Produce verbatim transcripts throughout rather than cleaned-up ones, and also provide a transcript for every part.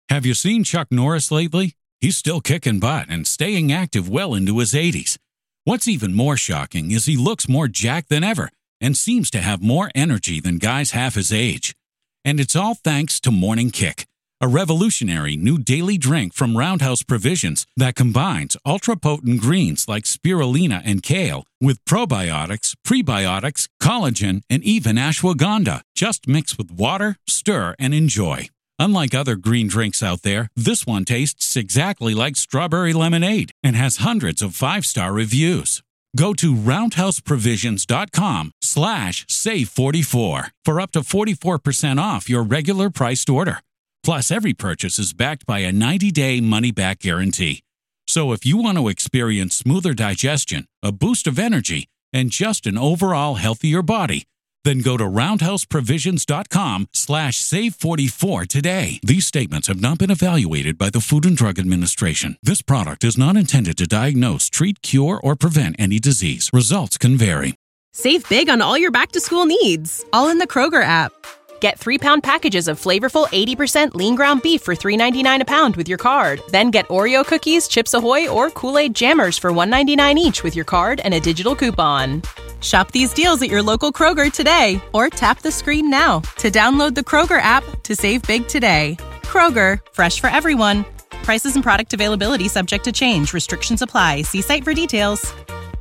Have you seen Chuck Norris lately? He's still kicking butt and staying active well into his eighties. What's even more shocking is he looks more jacked than ever and seems to have more energy than guys half his age. And it's all thanks to Morning Kick, a revolutionary new daily drink from Roundhouse Provisions that combines ultra-potent greens like spirulina and kale with probiotics, prebiotics, collagen, and even ashwagandha. Just mix with water, stir, and enjoy. Unlike other green drinks out there, this one tastes exactly like strawberry lemonade and has hundreds of five-star reviews. Go to roundhouseprovisions.com slash save44 for up to forty-four percent off your regular priced order. Plus, every purchase is backed by a ninety-day money-back guarantee. So if you want to experience smoother digestion, a boost of energy, and just an overall healthier body, then go to roundhouseprovisions.com slash save44 today. These statements have not been evaluated by the Food and Drug Administration. This product is not intended to diagnose, treat, cure, or prevent any disease. Results can vary. Save big on all your back-to-school needs, all in the Kroger app. Get three-pound packages of flavorful eighty percent lean ground beef for three ninety-nine a pound with your card. Then get Oreo cookies, Chips Ahoy, or Kool-Aid Jammers for one ninety-nine each with your card and a digital coupon. Shop these deals at your local Kroger today, or tap the screen now to download the Kroger app to save big today. Kroger, fresh for everyone. Prices and product availability subject to change. Restrictions apply. See site for details.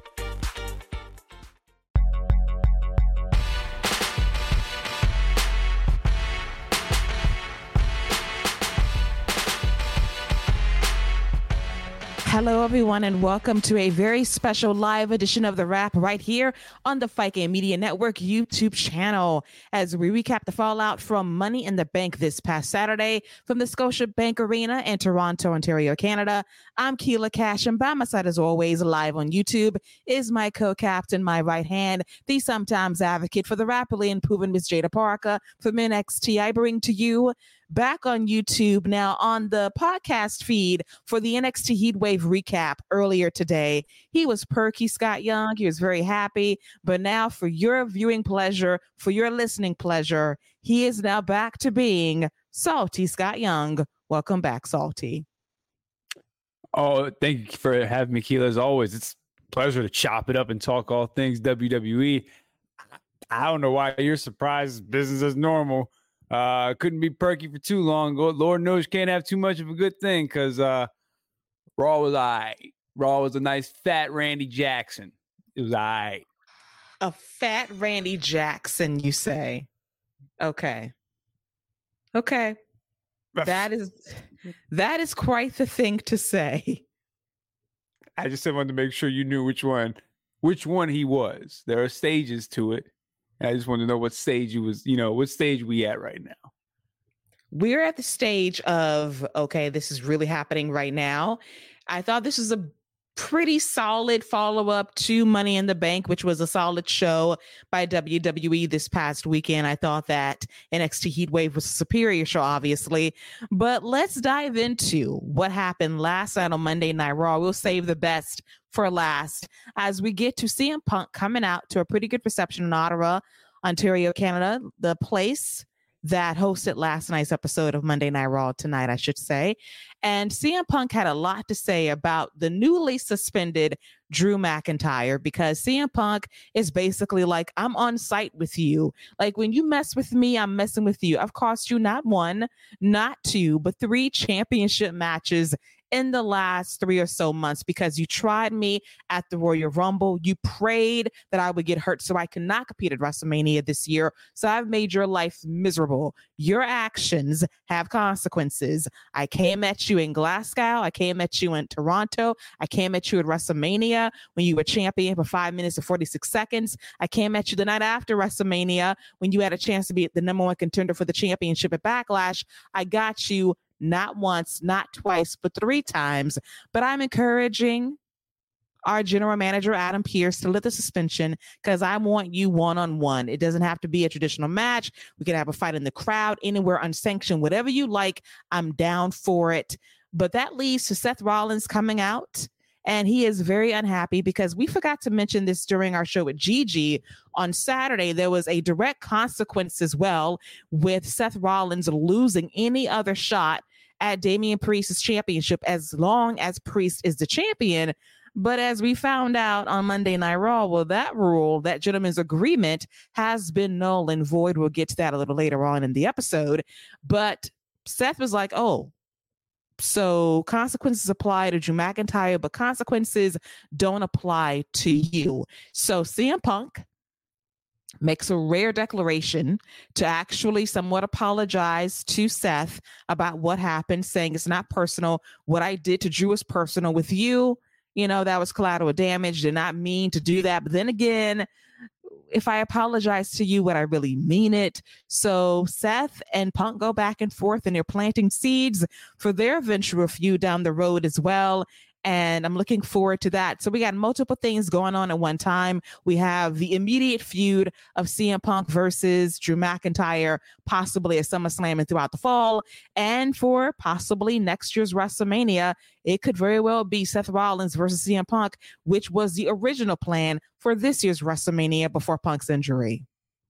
Hello, everyone, and welcome to a very special live edition of The Wrap right here on the Fight Game Media Network YouTube channel as we recap the fallout from Money in the Bank this past Saturday from the Scotiabank Arena in Toronto, Ontario, Canada. I'm Keila Cash, and by my side, as always, live on YouTube is my co-captain, my right hand, the sometimes advocate for the rapidly improving Miss Jada Parker from N X T. I bring to you back on YouTube now on the podcast feed for the N X T Heatwave recap earlier today. He was perky, Scott Young. He was very happy. But now for your viewing pleasure, for your listening pleasure, he is now back to being Salty Scott Young. Welcome back, Salty. Oh, thank you for having me, Keila. As always, it's a pleasure to chop it up and talk all things W W E. I don't know why you're surprised. Business as normal. Uh, couldn't be perky for too long. Lord knows you can't have too much of a good thing because uh, Raw was all right. Raw was a nice fat Randy Jackson. It was all right. A fat Randy Jackson, you say? Okay. Okay. That is that is quite the thing to say. I just wanted to make sure you knew which one, which one he was. There are stages to it. I just want to know what stage you was, you know, what stage we at right now. We're at the stage of, okay, this is really happening right now. I thought this was a pretty solid follow-up to Money in the Bank, which was a solid show by W W E this past weekend. I thought that N X T Heatwave was a superior show, obviously. But let's dive into what happened last night on Monday Night Raw. We'll save the best for last as we get to C M Punk coming out to a pretty good reception in Ottawa, Ontario, Canada, the place that hosted last night's episode of Monday Night Raw tonight, I should say. And C M Punk had a lot to say about the newly suspended Drew McIntyre because C M Punk is basically like, I'm on site with you. Like, when you mess with me, I'm messing with you. I've cost you not one, not two, but three championship matches in the last three or so months because you tried me at the Royal Rumble. You prayed that I would get hurt so I could not compete at WrestleMania this year. So I've made your life miserable. Your actions have consequences. I came at you in Glasgow. I came at you in Toronto. I came at you at WrestleMania when you were champion for five minutes and forty-six seconds. I came at you the night after WrestleMania when you had a chance to be the number one contender for the championship at Backlash. I got you not once, not twice, but three times. But I'm encouraging our general manager, Adam Pearce, to lift the suspension because I want you one-on-one. It doesn't have to be a traditional match. We can have a fight in the crowd, anywhere unsanctioned, whatever you like. I'm down for it. But that leads to Seth Rollins coming out. And he is very unhappy because we forgot to mention this during our show with Gigi on Saturday. There was a direct consequence as well with Seth Rollins losing any other shot at Damian Priest's championship as long as Priest is the champion. But as we found out on Monday Night Raw, well, that rule, that gentleman's agreement has been null and void. We'll get to that a little later on in the episode. But Seth was like, oh, so consequences apply to Drew McIntyre, but consequences don't apply to you. So C M Punk makes a rare declaration to actually somewhat apologize to Seth about what happened, saying it's not personal. What I did to Drew is personal. With you, you know, that was collateral damage. Did not mean to do that. But then again, if I apologize to you, would I really mean it? So Seth and Punk go back and forth, and they're planting seeds for their eventual feud down the road as well. And I'm looking forward to that. So we got multiple things going on at one time. We have the immediate feud of C M Punk versus Drew McIntyre, possibly at SummerSlam and throughout the fall. And for possibly next year's WrestleMania, it could very well be Seth Rollins versus C M Punk, which was the original plan for this year's WrestleMania before Punk's injury.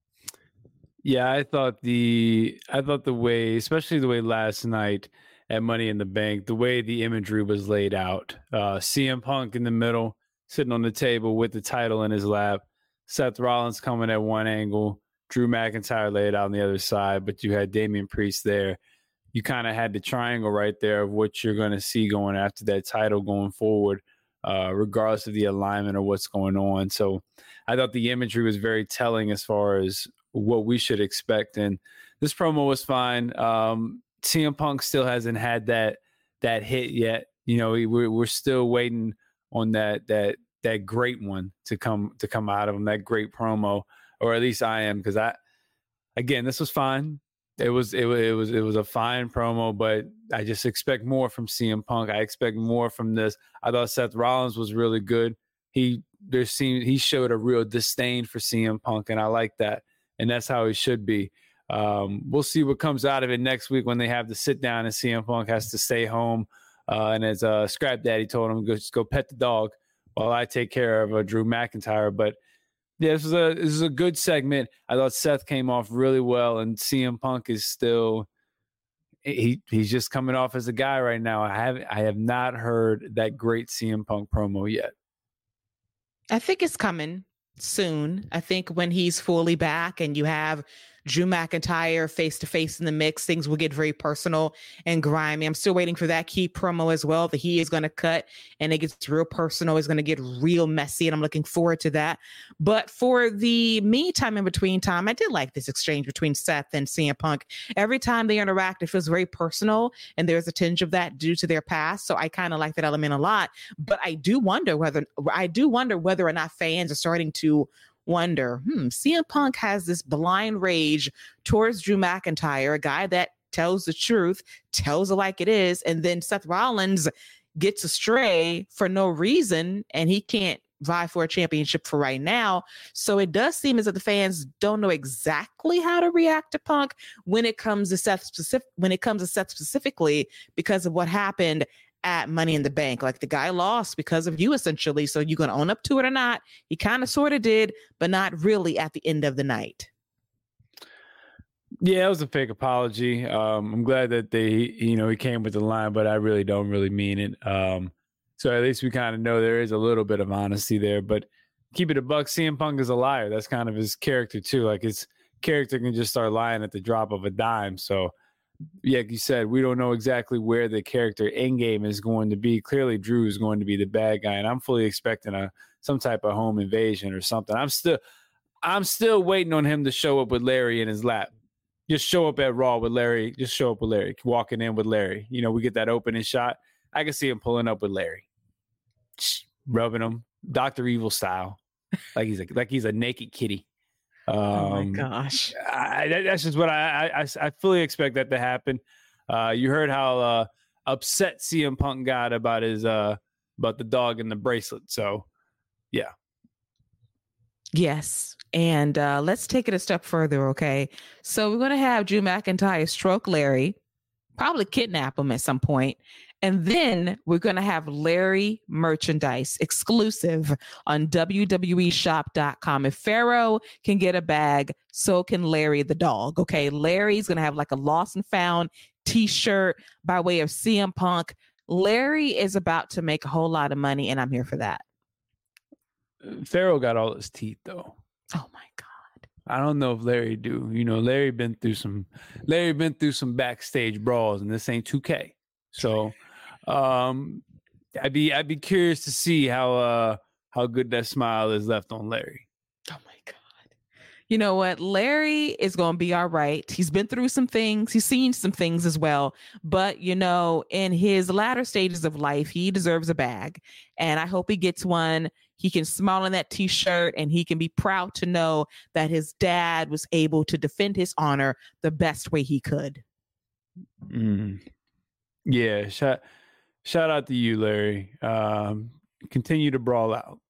Yeah, I thought the I thought the way, especially the way last night at Money in the Bank, the way the imagery was laid out, uh, C M Punk in the middle, sitting on the table with the title in his lap, Seth Rollins coming at one angle, Drew McIntyre laid out on the other side, but you had Damian Priest there. You kind of had the triangle right there of what you're going to see going after that title going forward, uh, regardless of the alignment or what's going on. So I thought the imagery was very telling as far as what we should expect. And this promo was fine. Um, C M Punk still hasn't had that that hit yet. You know, we're we're still waiting on that that that great one to come to come out of him, that great promo, or at least I am, because I again, this was fine. It was it was it was it was a fine promo, but I just expect more from C M Punk. I expect more from this. I thought Seth Rollins was really good. He there seemed he showed a real disdain for C M Punk, and I like that, and that's how he should be. Um, we'll see what comes out of it next week when they have to sit down and C M Punk has to stay home. Uh, and as uh, Scrap Daddy told him, go, just go pet the dog while I take care of uh, Drew McIntyre. But yeah, this is a this is a good segment. I thought Seth came off really well, and C M Punk is still he he's just coming off as a guy right now. I have I have not heard that great C M Punk promo yet. I think it's coming soon. I think when he's fully back and you have Drew McIntyre face-to-face in the mix, things will get very personal and grimy. I'm still waiting for that key promo as well that he is going to cut, and it gets real personal. It's going to get real messy, and I'm looking forward to that. But for the meantime, in between time, I did like this exchange between Seth and C M Punk. Every time they interact, it feels very personal, and there's a tinge of that due to their past. So I kind of like that element a lot. But I do wonder whether I do wonder whether or not fans are starting to wonder, hmm, C M Punk has this blind rage towards Drew McIntyre, a guy that tells the truth, tells it like it is, and then Seth Rollins gets astray for no reason, and he can't vie for a championship for right now. So it does seem as if the fans don't know exactly how to react to Punk when it comes to Seth specific when it comes to Seth specifically because of what happened at Money in the Bank. Like, the guy lost because of you, essentially. So you going to own up to it or not? He kind of sort of did, but not really at the end of the night. Yeah, it was a fake apology. Um, I'm glad that they, you know, he came with the line, but I really don't really mean it. Um, so at least we kind of know there is a little bit of honesty there, but keep it a buck. C M Punk is a liar. That's kind of his character too. Like, his character can just start lying at the drop of a dime. So yeah, like you said, we don't know exactly where the character end game is going to be. Clearly, Drew is going to be the bad guy, and I'm fully expecting a some type of home invasion or something. I'm still, I'm still waiting on him to show up with Larry in his lap. Just show up at Raw with Larry. Just show up with Larry, walking in with Larry. You know, we get that opening shot. I can see him pulling up with Larry, rubbing him, Doctor Evil style, like he's a, like he's a naked kitty. Um, oh my gosh! I, that's just what I, I I fully expect that to happen. Uh, you heard how uh, upset C M Punk got about his uh, about the dog and the bracelet. So, yeah. Yes, and uh, let's take it a step further. Okay, so we're going to have Drew McIntyre stroke Larry, probably kidnap him at some point. And then we're going to have Larry merchandise exclusive on W W E shop dot com. If Pharaoh can get a bag, so can Larry the dog. Okay, Larry's going to have like a lost and found t-shirt by way of C M Punk. Larry is about to make a whole lot of money, and I'm here for that. Pharaoh got all his teeth, though. Oh my God. I don't know if Larry do. You know, Larry been through some Larry been through some backstage brawls, and this ain't two K. So um I'd be I'd be curious to see how uh how good that smile is left on Larry. Oh my God. You know what? Larry is going to be all right. He's been through some things. He's seen some things as well. But, you know, in his latter stages of life, he deserves a bag. And I hope he gets one. He can smile in that t-shirt and he can be proud to know that his dad was able to defend his honor the best way he could. Mm. Yeah. Shout, shout out to you, Larry. Um, continue to brawl out.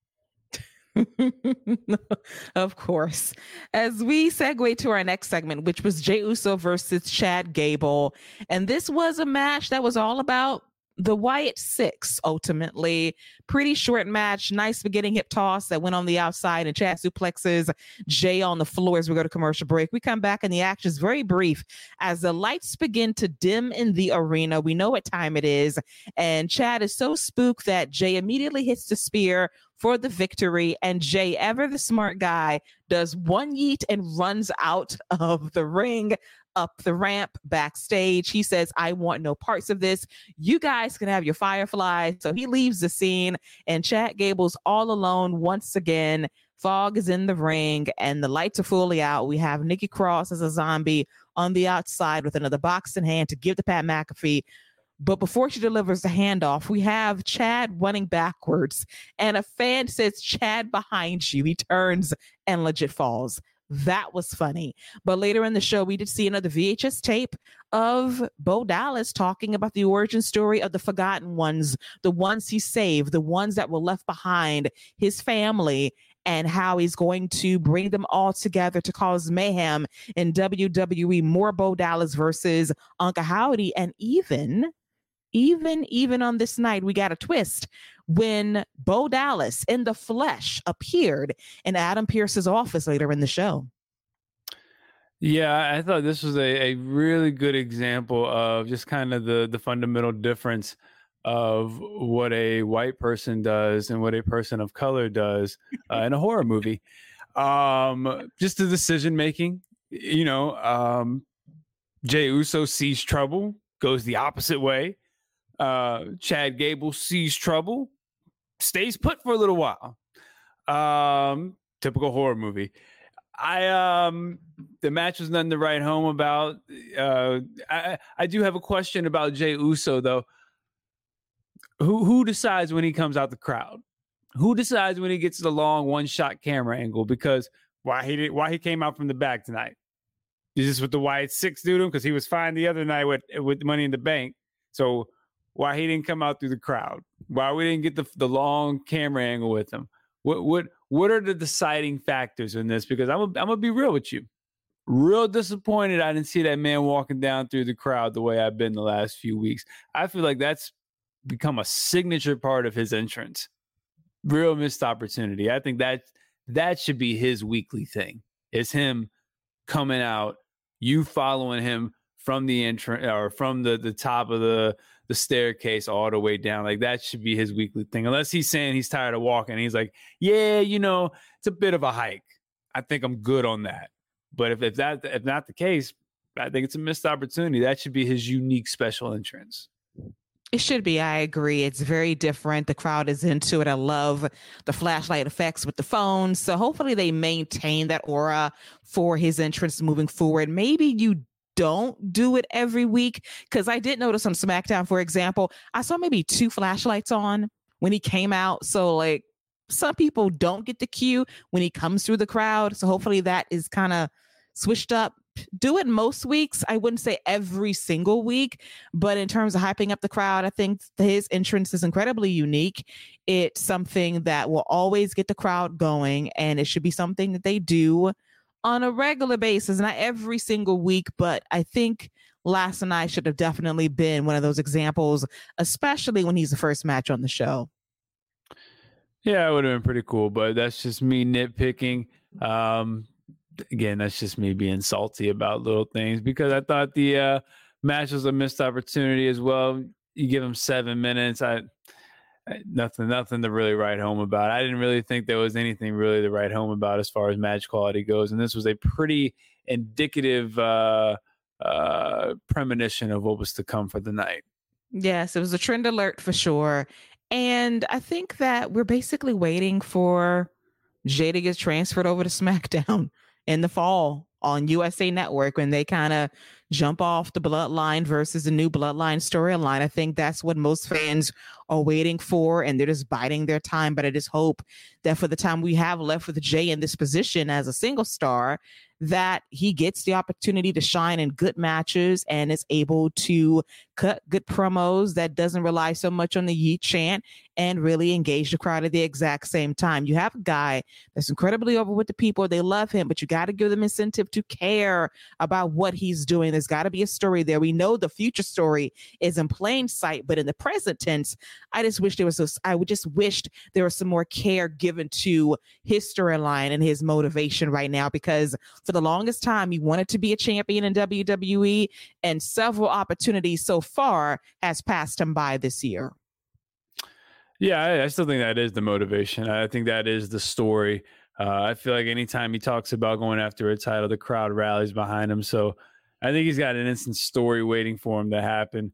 Of course. As we segue to our next segment, which was Jey Uso versus Chad Gable. And this was a match that was all about the Wyatt Six, ultimately. Pretty short match, nice beginning hip toss that went on the outside, and Chad suplexes Jay on the floor as we go to commercial break. We come back and the action is very brief as the lights begin to dim in the arena. We know what time it is, and Chad is so spooked that Jay immediately hits the spear for the victory, and Jay, ever the smart guy, does one yeet and runs out of the ring, up the ramp, backstage. He says, I want no parts of this. You guys can have your Fireflies. So he leaves the scene, and Chad Gable's all alone once again. Fog is in the ring, and the lights are fully out. We have Nikki Cross as a zombie on the outside with another box in hand to give to Pat McAfee. But before she delivers the handoff, we have Chad running backwards, and a fan says, Chad behind you. He turns and legit falls. That was funny. But later in the show, we did see another V H S tape of Bo Dallas talking about the origin story of the forgotten ones, the ones he saved, the ones that were left behind, his family, and how he's going to bring them all together to cause mayhem in W W E. More Bo Dallas versus Uncle Howdy. And even, even, even on this night, we got a twist when Bo Dallas in the flesh appeared in Adam Pearce's office later in the show. Yeah, I thought this was a, a really good example of just kind of the, the fundamental difference of what a white person does and what a person of color does uh, in a horror movie. Um, just the decision making, you know, um, Jey Uso sees trouble, goes the opposite way. Uh, Chad Gable sees trouble, stays put for a little while. Um, typical horror movie. I um the match was nothing to write home about. Uh, I I do have a question about Jey Uso though. Who who decides when he comes out the crowd? Who decides when he gets the long one shot camera angle? Because why he did why he came out from the back tonight? Is this what the Wyatt Six do to him? Because he was fine the other night with with Money in the Bank. So why he didn't come out through the crowd? Why we didn't get the the long camera angle with him? What what what are the deciding factors in this? Because I'm a, I'm gonna be real with you. Real disappointed I didn't see that man walking down through the crowd the way I've been the last few weeks. I feel like that's become a signature part of his entrance. Real missed opportunity. I think that that should be his weekly thing. It's him coming out, you following him from the entrance or from the, the top of the, the staircase all the way down. Like that should be his weekly thing. Unless he's saying he's tired of walking. He's like, yeah, you know, it's a bit of a hike. I think I'm good on that. But if, if that if not the case, I think it's a missed opportunity. That should be his unique special entrance. It should be. I agree. It's very different. The crowd is into it. I love the flashlight effects with the phones. So hopefully they maintain that aura for his entrance moving forward. Maybe you don't do it every week, because I did notice on SmackDown, for example, I saw maybe two flashlights on when he came out. So like some people don't get the cue when he comes through the crowd. So hopefully that is kind of switched up. Do it most weeks. I wouldn't say every single week, but in terms of hyping up the crowd, I think his entrance is incredibly unique. It's something that will always get the crowd going, and it should be something that they do on a regular basis, not every single week. But I think last night should have definitely been one of those examples, especially when he's the first match on the show. Yeah, it would have been pretty cool, but that's just me nitpicking. Um, Again, that's just me being salty about little things, because I thought the uh, match was a missed opportunity as well. You give him seven minutes. I, I nothing, nothing to really write home about. I didn't really think there was anything really to write home about as far as match quality goes. And this was a pretty indicative uh, uh, premonition of what was to come for the night. Yes, it was a trend alert for sure. And I think that we're basically waiting for Jay to get transferred over to SmackDown in the fall on U S A Network when they kind of jump off the Bloodline versus the new Bloodline storyline. I think that's what most fans are waiting for, and they're just biding their time. But I just hope that for the time we have left with Jay in this position as a single star, that he gets the opportunity to shine in good matches and is able to cut good promos that doesn't rely so much on the yeet chant and really engage the crowd at the exact same time. You have a guy that's incredibly over with the people. They love him, but you got to give them incentive to care about what he's doing. There's got to be a story there. We know the future story is in plain sight, but in the present tense, I just wish there was, a, I would just wished there was some more care given to his storyline and his motivation right now, because for the longest time, he wanted to be a champion in W W E, and several opportunities so far has passed him by this year. Yeah, I, I still think that is the motivation. I think that is the story. Uh, I feel like anytime he talks about going after a title, the crowd rallies behind him. So I think he's got an instant story waiting for him to happen.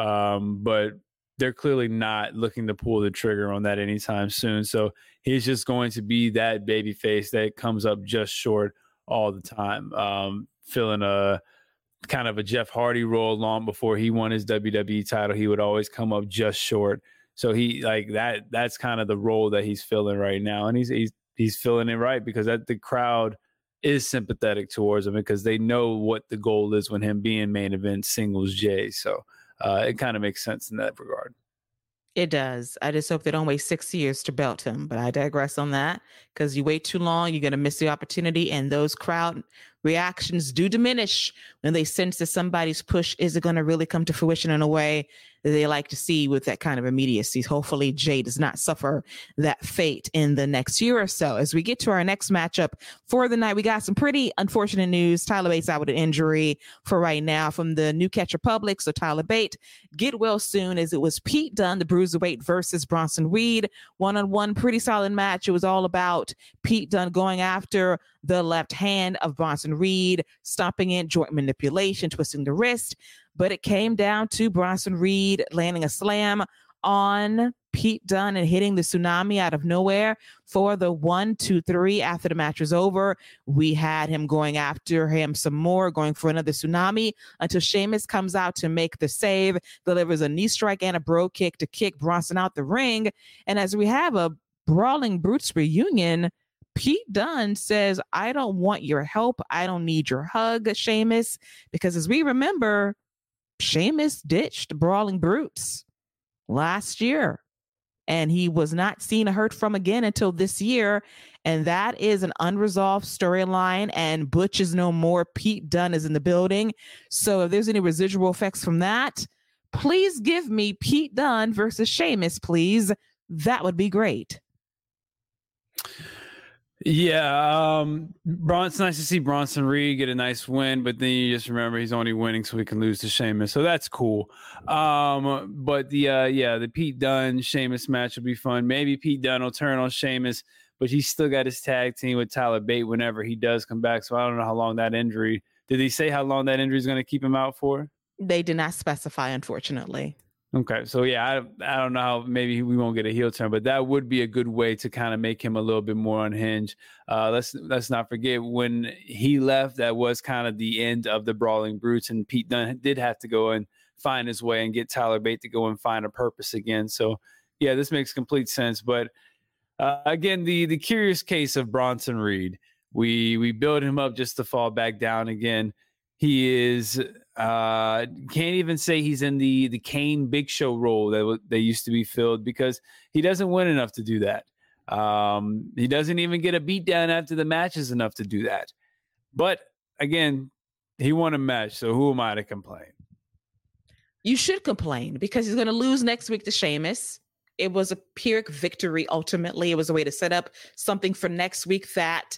Um, but they're clearly not looking to pull the trigger on that anytime soon. So he's just going to be that baby face that comes up just short all the time, um, filling a kind of a Jeff Hardy role long before he won his W W E title. He would always come up just short. So he like that, that's kind of the role that he's filling right now. And he's, he's, he's filling it right because that the crowd is sympathetic towards him because they know what the goal is when him being main event singles Jay. So uh, it kind of makes sense in that regard. It does. I just hope they don't wait six years to belt him, but I digress on that because you wait too long, you're going to miss the opportunity, and those crowd reactions do diminish when they sense that somebody's push isn't going to really come to fruition in a way that they like to see with that kind of immediacy. Hopefully Jay does not suffer that fate in the next year or so. As we get to our next matchup for the night, we got some pretty unfortunate news. Tyler Bate's out with an injury for right now from the New Catch Republic. So Tyler Bate, get well soon, as it was Pete Dunne, the Bruiserweight, versus Bronson Reed. One-on-one, pretty solid match. It was all about Pete Dunne going after the left hand of Bronson Reed, stopping in, joint manipulation, twisting the wrist. But it came down to Bronson Reed landing a slam on Pete Dunne and hitting the tsunami out of nowhere for the one, two, three. After the match was over, we had him going after him some more, going for another tsunami until Sheamus comes out to make the save, delivers a knee strike and a bro kick to kick Bronson out the ring. And as we have a Brawling Brutes reunion, Pete Dunne says, I don't want your help. I don't need your hug, Sheamus, because as we remember, Sheamus ditched Brawling Brutes last year, and he was not seen or heard from again until this year. And that is an unresolved storyline, and Butch is no more. Pete Dunne is in the building. So if there's any residual effects from that, please give me Pete Dunne versus Sheamus, please. That would be great. Yeah, um, Bron- it's nice to see Bronson Reed get a nice win, but then you just remember he's only winning so he can lose to Sheamus, so that's cool. Um, but the uh, yeah, the Pete Dunne Sheamus match will be fun. Maybe Pete Dunne will turn on Sheamus, but he's still got his tag team with Tyler Bate whenever he does come back. So I don't know how long that injury. Did he say how long that injury is going to keep him out for? They did not specify, unfortunately. Okay, so yeah, I I don't know how maybe we won't get a heel turn, but that would be a good way to kind of make him a little bit more unhinged. Uh, let's let's not forget when he left, that was kind of the end of the Brawling Brutes, and Pete Dunne did have to go and find his way and get Tyler Bate to go and find a purpose again. So yeah, this makes complete sense. But uh, again, the the curious case of Bronson Reed, we we build him up just to fall back down again. He is. Uh, can't even say he's in the the Kane Big Show role that w- they used to be filled, because he doesn't win enough to do that. Um, he doesn't even get a beat down after the matches enough to do that. But again, he won a match, so who am I to complain? You should complain because he's going to lose next week to Sheamus. It was a Pyrrhic victory. Ultimately, it was a way to set up something for next week that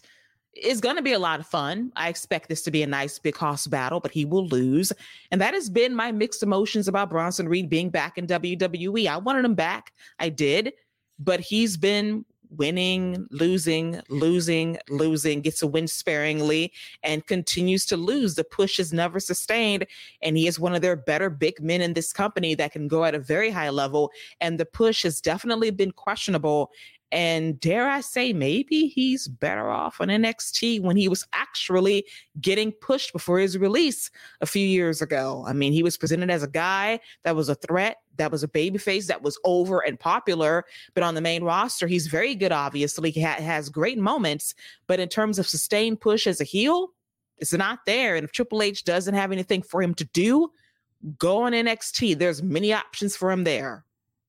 is going to be a lot of fun. I expect this to be a nice big hoss battle, but he will lose. And that has been my mixed emotions about Bronson Reed being back in W W E. I wanted him back. I did, but he's been winning, losing, losing, losing, gets a win sparingly and continues to lose. The push is never sustained. And he is one of their better big men in this company that can go at a very high level. And the push has definitely been questionable. And dare I say, maybe he's better off on N X T when he was actually getting pushed before his release a few years ago. I mean, he was presented as a guy that was a threat, that was a babyface, that was over and popular. But on the main roster, he's very good, obviously. He ha- has great moments. But in terms of sustained push as a heel, it's not there. And if Triple H doesn't have anything for him to do, go on N X T. There's many options for him there.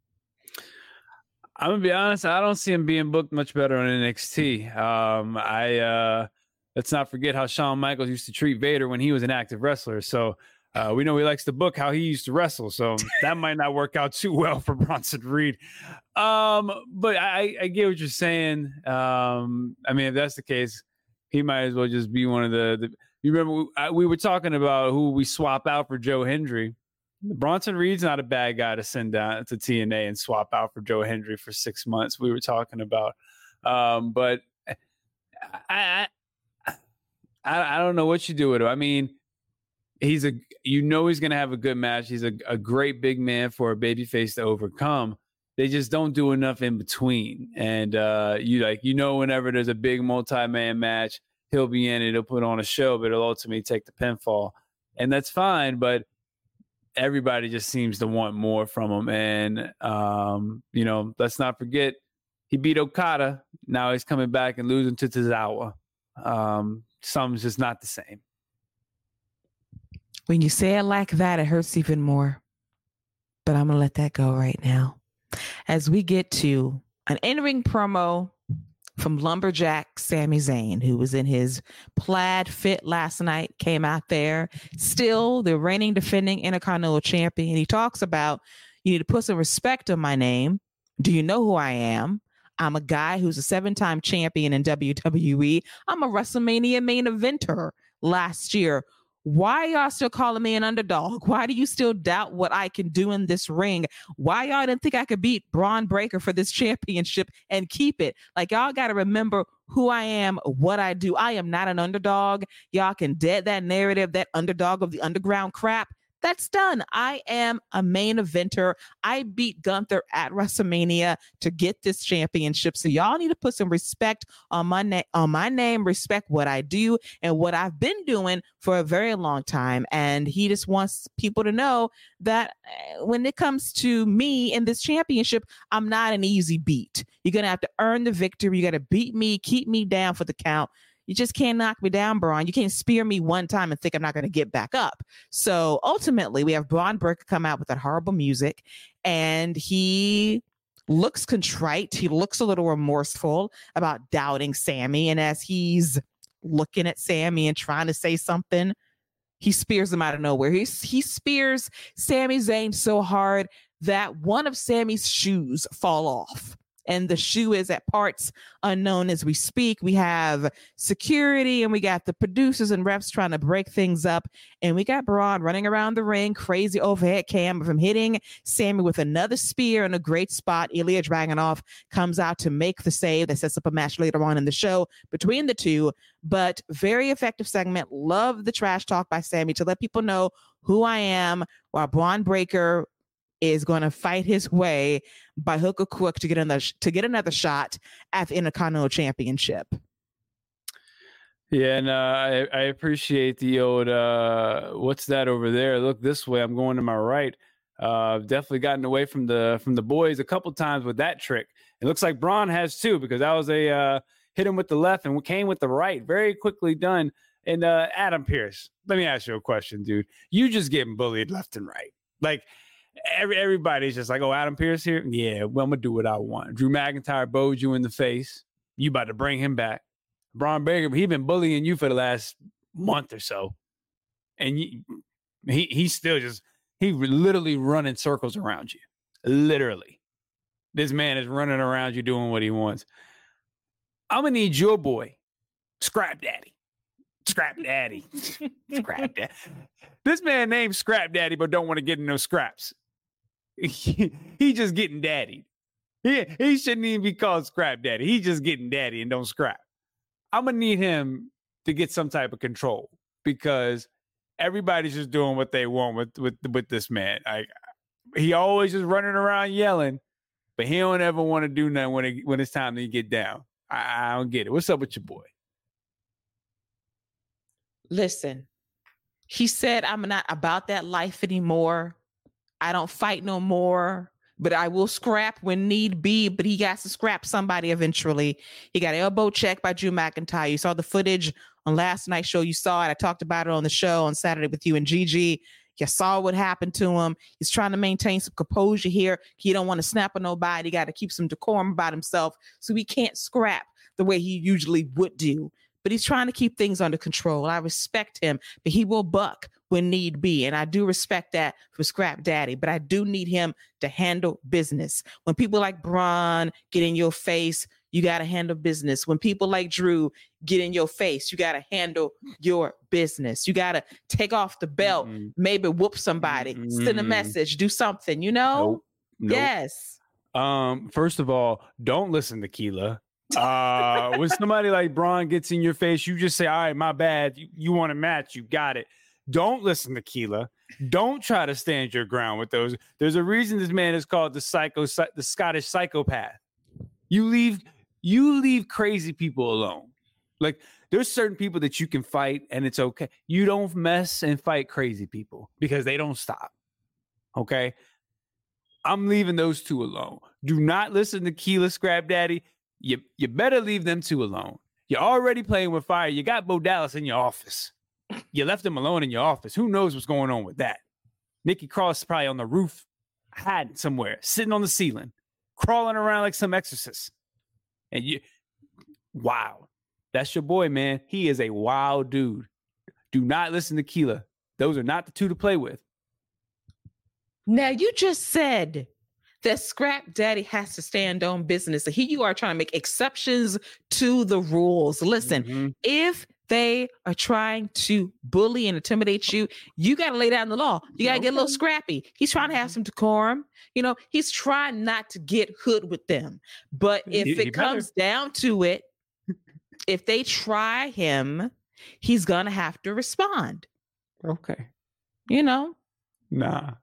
I'm gonna be honest. I don't see him being booked much better on N X T. Um, I uh, let's not forget how Shawn Michaels used to treat Vader when he was an active wrestler. So uh, we know he likes to book how he used to wrestle. So that might not work out too well for Bronson Reed. Um, but I, I get what you're saying. Um, I mean, if that's the case, he might as well just be one of the. the you remember we, I, we were talking about who we swap out for Joe Hendry. Bronson Reed's not a bad guy to send down to T N A and swap out for Joe Hendry for six months. We were talking about, um, but I, I, I don't know what you do with him. I mean, he's a, you know, he's going to have a good match. He's a, a great big man for a babyface to overcome. They just don't do enough in between. And uh, you like, you know, whenever there's a big multi-man match, he'll be in it. He'll put on a show, but he'll ultimately take the pinfall, and that's fine. But everybody just seems to want more from him. And, um, you know, let's not forget he beat Okada. Now he's coming back and losing to Tozawa. Um, something's just not the same. When you say it like that, it hurts even more. But I'm going to let that go right now. As we get to an in-ring promo from Lumberjack Sami Zayn, who was in his plaid fit last night, came out there, still the reigning defending Intercontinental Champion. He talks about, you need to put some respect on my name. Do you know who I am? I'm a guy who's a seven-time champion in W W E. I'm a WrestleMania main eventer last year. Why y'all still calling me an underdog? Why do you still doubt what I can do in this ring? Why y'all didn't think I could beat Braun Breaker for this championship and keep it? Like, y'all got to remember who I am, what I do. I am not an underdog. Y'all can dead that narrative, that underdog of the underground crap. That's done. I am a main eventer. I beat Gunther at WrestleMania to get this championship. So y'all need to put some respect on my name, on my name, respect what I do and what I've been doing for a very long time. And he just wants people to know that when it comes to me in this championship, I'm not an easy beat. You're going to have to earn the victory. You got to beat me, keep me down for the count. You just can't knock me down, Braun. You can't spear me one time and think I'm not going to get back up. So ultimately, we have Braun Breaker come out with that horrible music, and he looks contrite. He looks a little remorseful about doubting Sami. And as he's looking at Sami and trying to say something, he spears him out of nowhere. He, he spears Sami Zayn so hard that one of Sami's shoes fall off. And the shoe is at parts unknown as we speak. We have security and we got the producers and refs trying to break things up. And we got Braun running around the ring, crazy overhead cam of him hitting Sami with another spear in a great spot. Ilya Dragunov comes out to make the save that sets up a match later on in the show between the two. But very effective segment. Love the trash talk by Sami to let people know who I am, while Braun Breaker is going to fight his way by hook or crook to get another to get another shot at the Intercontinental Championship. Yeah, and uh, I, I appreciate the old uh, what's that over there? Look this way. I'm going to my right. Uh, definitely gotten away from the from the boys a couple times with that trick. It looks like Braun has too, because that was a uh, hit him with the left and came with the right. Very quickly done. And uh, Adam Pearce, let me ask you a question, dude. You just getting bullied left and right, like. Every everybody's just like, oh, Adam Pearce here? Yeah, well, I'm going to do what I want. Drew McIntyre bowed you in the face. You about to bring him back. Braun Breaker, he been bullying you for the last month or so. And you, he he's still just, he literally running circles around you. Literally. This man is running around you doing what he wants. I'm going to need your boy, Scrap Daddy. Scrap Daddy. Scrap Daddy. This man named Scrap Daddy, but don't want to get in no scraps. he, he just getting daddied. He, he shouldn't even be called Scrap Daddy. He just getting daddy and don't scrap. I'm going to need him to get some type of control because everybody's just doing what they want with, with, with this man. Like, he always just running around yelling, but he don't ever want to do nothing when, it, when it's time to get down. I, I don't get it. What's up with your boy? Listen, he said, I'm not about that life anymore. I don't fight no more, but I will scrap when need be. But he has to scrap somebody eventually. He got elbow checked by Drew McIntyre. You saw the footage on last night's show. You saw it. I talked about it on the show on Saturday with you and Gigi. You saw what happened to him. He's trying to maintain some composure here. He don't want to snap on nobody. He got to keep some decorum about himself. So he can't scrap the way he usually would do. But he's trying to keep things under control. I respect him, but he will buck when need be. And I do respect that for Scrap Daddy, but I do need him to handle business. When people like Braun get in your face, you got to handle business. When people like Drew get in your face, you got to handle your business. You got to take off the belt, mm-hmm. maybe whoop somebody, mm-hmm. send a message, do something, you know? Nope. Nope. Yes. Um, first of all, don't listen to Keela. uh when somebody like Braun gets in your face, you just say, all right, my bad. You, you want a match, you got it. Don't listen to Keela. Don't try to stand your ground with those. There's a reason this man is called the psycho the Scottish psychopath. You leave you leave crazy people alone. Like, there's certain people that you can fight and it's okay. You don't mess and fight crazy people because they don't stop. Okay, I'm leaving those two alone. Do not listen to Keela, Scrap Daddy. You you better leave them two alone. You're already playing with fire. You got Bo Dallas in your office. You left him alone in your office. Who knows what's going on with that? Nikki Cross is probably on the roof, hiding somewhere, sitting on the ceiling, crawling around like some exorcist. And you, wow, that's your boy, man. He is a wild dude. Do not listen to Keela. Those are not the two to play with. Now, you just said that Scrap Daddy has to stand on business. So here you are trying to make exceptions to the rules. Listen, mm-hmm. if they are trying to bully and intimidate you, you got to lay down the law. You got to okay. get a little scrappy. He's trying to have some decorum. You know, he's trying not to get hood with them. But if you, it you comes better. down to it, if they try him, he's going to have to respond. Okay. You know? Nah.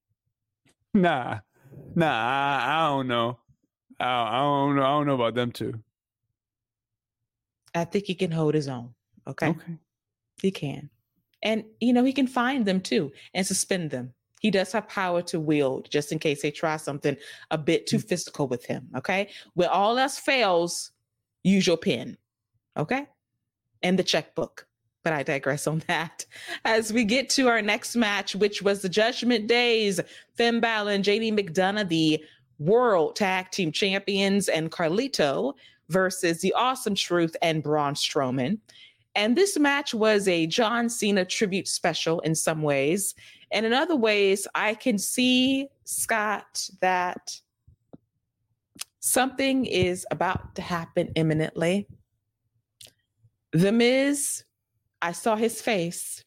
Nah. Nah, I, I don't know. I, I don't know. I don't know about them two. I think he can hold his own. Okay. Okay. He can. And, you know, he can find them too and suspend them. He does have power to wield just in case they try something a bit too mm-hmm. physical with him. Okay. When all else fails, use your pen. Okay. And the checkbook. But I digress on that. As we get to our next match, which was the Judgment Days, Finn Balor and J D McDonough, the World Tag Team Champions, and Carlito versus the Awesome Truth and Braun Strowman. And this match was a John Cena tribute special in some ways. And in other ways, I can see, Scott, that something is about to happen imminently. The Miz, I saw his face.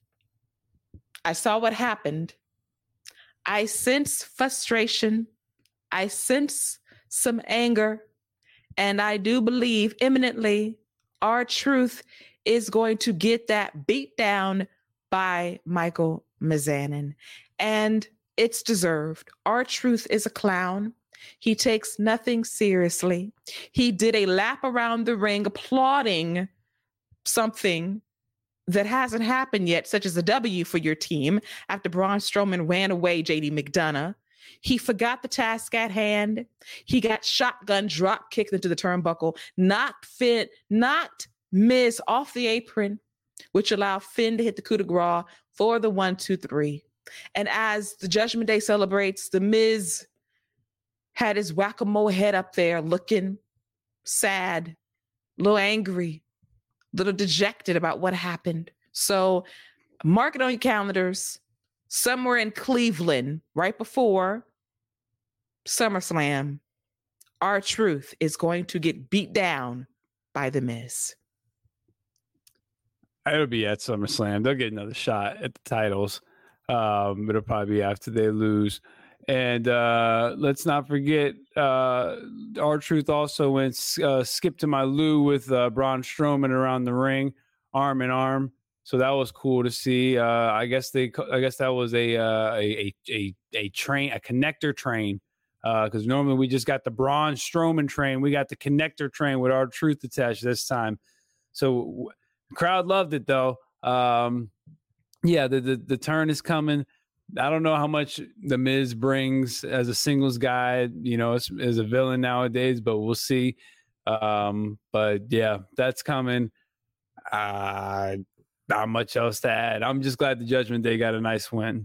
I saw what happened. I sense frustration. I sense some anger. And I do believe imminently R-Truth is going to get that beat down by Michael Mizanin. And it's deserved. R-Truth is a clown. He takes nothing seriously. He did a lap around the ring applauding something that hasn't happened yet, such as a W for your team after Braun Strowman ran away J D McDonough. He forgot the task at hand. He got shotgun drop kicked into the turnbuckle, knocked Finn, knocked Miz off the apron, which allowed Finn to hit the coup de grace for the one, two, three. And as the Judgment Day celebrates, the Miz had his whack-a-mole head up there looking sad, a little angry, a little dejected about what happened. So mark it on your calendars. Somewhere in Cleveland, right before SummerSlam, R-Truth is going to get beat down by The Miz. It'll be at SummerSlam. They'll get another shot at the titles. Um, it'll probably be after they lose. And uh, let's not forget, uh, R-Truth also went uh, skip to my Lou with uh, Braun Strowman around the ring, arm in arm. So that was cool to see. Uh, I guess they, I guess that was a uh, a, a a train, a connector train, because uh, normally we just got the Braun Strowman train. We got the connector train with R-Truth attached this time. So the crowd loved it though. Um, yeah, the, the the turn is coming. I don't know how much The Miz brings as a singles guy, you know, as, as a villain nowadays, but we'll see. Um, but yeah, that's coming. Uh, not much else to add. I'm just glad the Judgment Day got a nice win.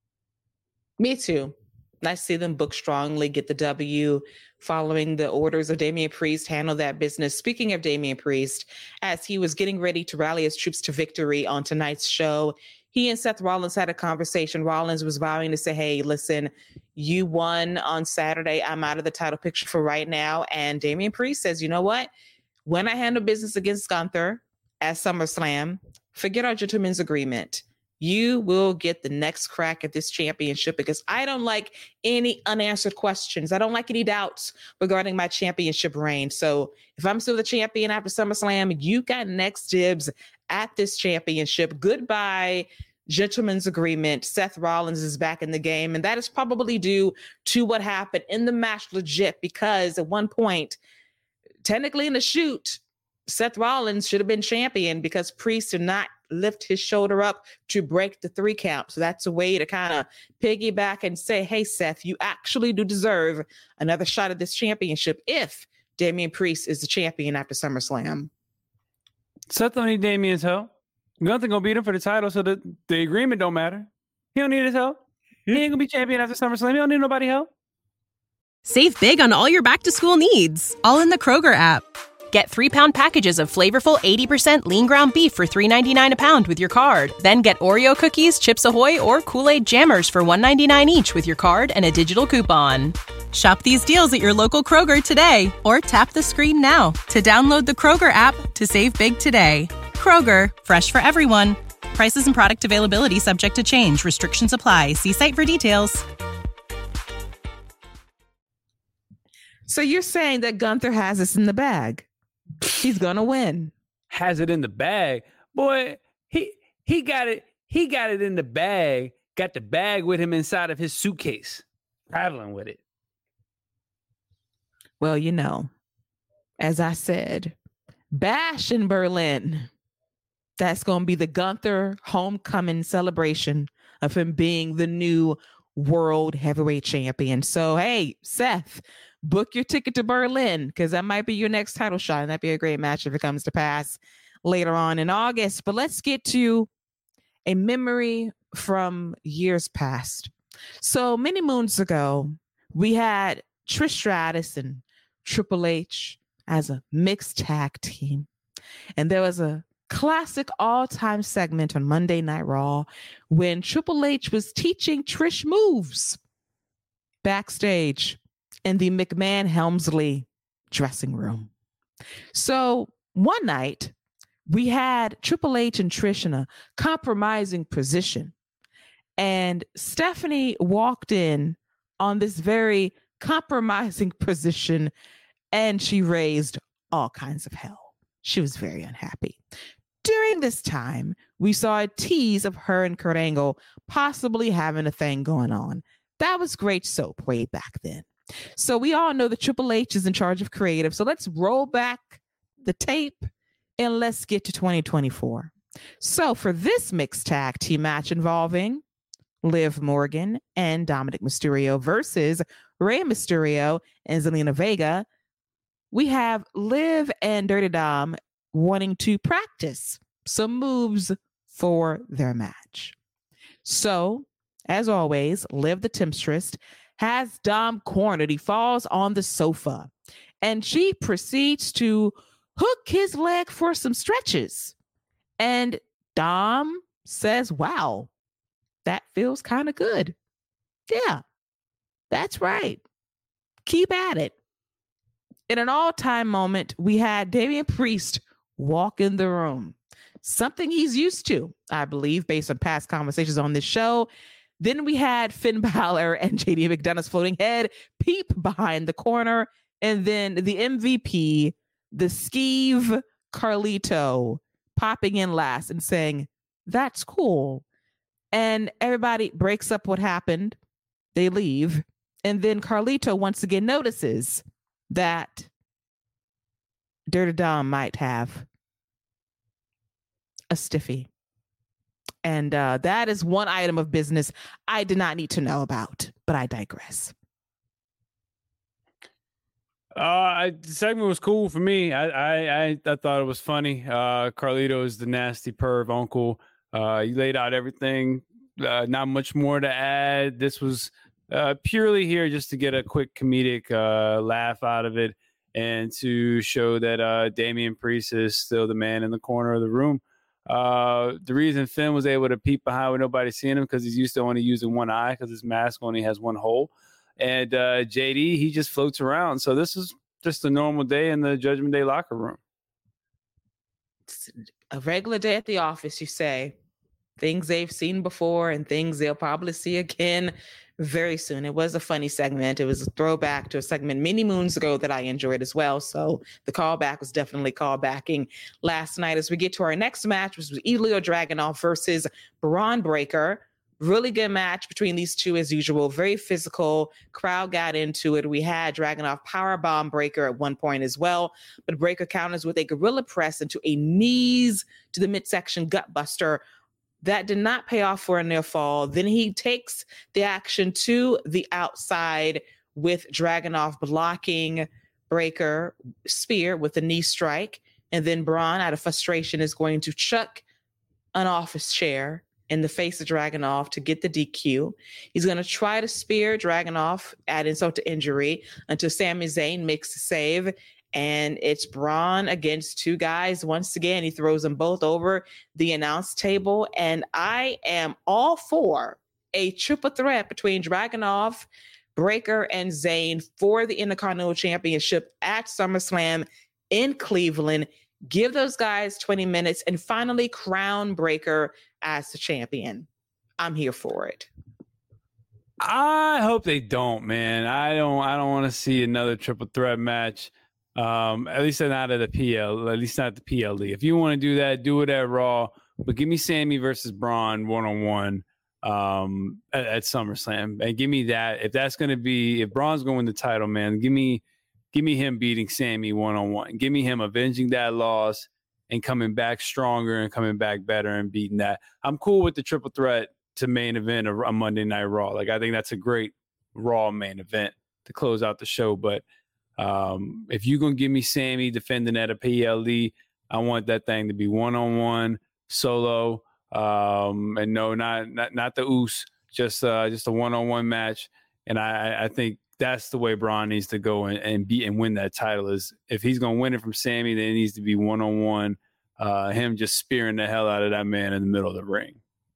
Me too. Nice to see them book strongly, get the W, following the orders of Damian Priest, handle that business. Speaking of Damian Priest, as he was getting ready to rally his troops to victory on tonight's show, he and Seth Rollins had a conversation. Rollins was vowing to say, hey, listen, you won on Saturday. I'm out of the title picture for right now. And Damian Priest says, you know what? When I handle business against Gunther at SummerSlam, forget our gentleman's agreement. You will get the next crack at this championship because I don't like any unanswered questions. I don't like any doubts regarding my championship reign. So if I'm still the champion after SummerSlam, you got next dibs at this championship. Goodbye, gentleman's agreement. Seth Rollins is back in the game. And that is probably due to what happened in the match legit, because at one point, technically in the shoot, Seth Rollins should have been champion because Priest did not lift his shoulder up to break the three count. So that's a way to kind of piggyback and say, hey, Seth, you actually do deserve another shot at this championship if Damian Priest is the champion after SummerSlam. Seth don't need Damian's help. Nothing gonna beat him for the title, so the, the agreement don't matter. He don't need his help. He ain't gonna be champion after SummerSlam. He don't need nobody help. Save big on all your back-to-school needs, all in the Kroger app. Get three-pound packages of flavorful eighty percent lean ground beef for three ninety-nine a pound with your card. Then get Oreo cookies, Chips Ahoy, or Kool-Aid Jammers for one ninety-nine each with your card and a digital coupon. Shop these deals at your local Kroger today, or tap the screen now to download the Kroger app to save big today. Kroger, fresh for everyone. Prices and product availability subject to change. Restrictions apply. See site for details. So you're saying that Gunther has this in the bag? He's gonna win. Has it in the bag, boy. He he got it. He got it in the bag. Got the bag with him inside of his suitcase, traveling with it. Well, you know, as I said, Bash in Berlin. That's gonna be the Gunther homecoming celebration of him being the new world heavyweight champion. So hey, Seth, book your ticket to Berlin because that might be your next title shot. And that'd be a great match if it comes to pass later on in August. But let's get to a memory from years past. So many moons ago, we had Trish Stratus and Triple H as a mixed tag team. And there was a classic all-time segment on Monday Night Raw when Triple H was teaching Trish moves backstage in the McMahon Helmsley dressing room. So one night we had Triple H and Trish in a compromising position, and Stephanie walked in on this very compromising position, and she raised all kinds of hell. She was very unhappy. During this time, we saw a tease of her and Kurt Angle possibly having a thing going on. That was great soap way back then. So we all know that Triple H is in charge of creative. So let's roll back the tape and let's get to twenty twenty-four. So for this mixed tag team match involving Liv Morgan and Dominic Mysterio versus Rey Mysterio and Zelina Vega, we have Liv and Dirty Dom wanting to practice some moves for their match. So, as always, Liv the Temptress has Dom cornered. He falls on the sofa and she proceeds to hook his leg for some stretches. And Dom says, wow, that feels kind of good. Yeah, that's right. Keep at it. In an all-time moment, we had Damian Priest walk in the room. something he's used to, I believe, based on past conversations on this show. Then we had Finn Balor and J D McDonough's floating head peep behind the corner. And then the M V P, the skeeve Carlito, popping in last and saying, that's cool. And everybody breaks up what happened. They leave. And then Carlito once again notices that Dirty Dom might have a stiffy. And uh, that is one item of business I did not need to know about, but I digress. Uh, the segment was cool for me. I, I, I, I thought it was funny. Uh, Carlito is the nasty perv uncle. Uh, he laid out everything. Uh, not much more to add. This was uh, purely here just to get a quick comedic uh, laugh out of it and to show that uh, Damian Priest is still the man in the corner of the room. Uh, the reason Finn was able to peep behind with nobody seeing him because he's used to only using one eye because his mask only has one hole. And uh, J D, he just floats around. So this is just a normal day in the Judgment Day locker room. It's a regular day at the office, you say. Things they've seen before and things they'll probably see again very soon. It was a funny segment. It was a throwback to a segment many moons ago that I enjoyed as well. So the callback was definitely callbacking last night. As we get to our next match, which was Ilya Dragunov versus Bron Breakker. Really good match between these two as usual. Very physical. Crowd got into it. We had Dragunov powerbomb Breakker at one point as well, but Breakker counters with a gorilla press into a knees to the midsection gutbuster. That did not pay off for a near fall. Then he takes the action to the outside with Dragunov blocking Breakker spear with a knee strike. And then Braun, out of frustration, is going to chuck an office chair in the face of Dragunov to get the D Q. He's going to try to spear Dragunov, add insult to injury, until Sami Zayn makes the save. And it's Braun against two guys. Once again, he throws them both over the announce table. And I am all for a triple threat between Dragunov, Breakker, and Zayn for the Intercontinental Championship at SummerSlam in Cleveland. Give those guys twenty minutes and finally crown Breakker as the champion. I'm here for it. I hope they don't, man. I don't I don't want to see another triple threat match. Um, at least not at the P L, at least not the P L E. If you want to do that, do it at Raw. But give me Sammy versus Braun one on one um at, at SummerSlam, and give me that. If that's going to be, if Braun's going to win the title, man, give me give me him beating Sammy one on one. Give me him avenging that loss and coming back stronger and coming back better and beating that. I'm cool with the triple threat to main event a, a Monday Night Raw. Like, I think that's a great Raw main event to close out the show. But Um, if you're going to give me Sammy defending at a P L E, I want that thing to be one-on-one, solo, um, and no, not not not the Oos, just uh, just a one-on-one match. And I, I think that's the way Braun needs to go and, and beat and win that title. Is if he's going to win it from Sammy, then it needs to be one-on-one, uh, him just spearing the hell out of that man in the middle of the ring.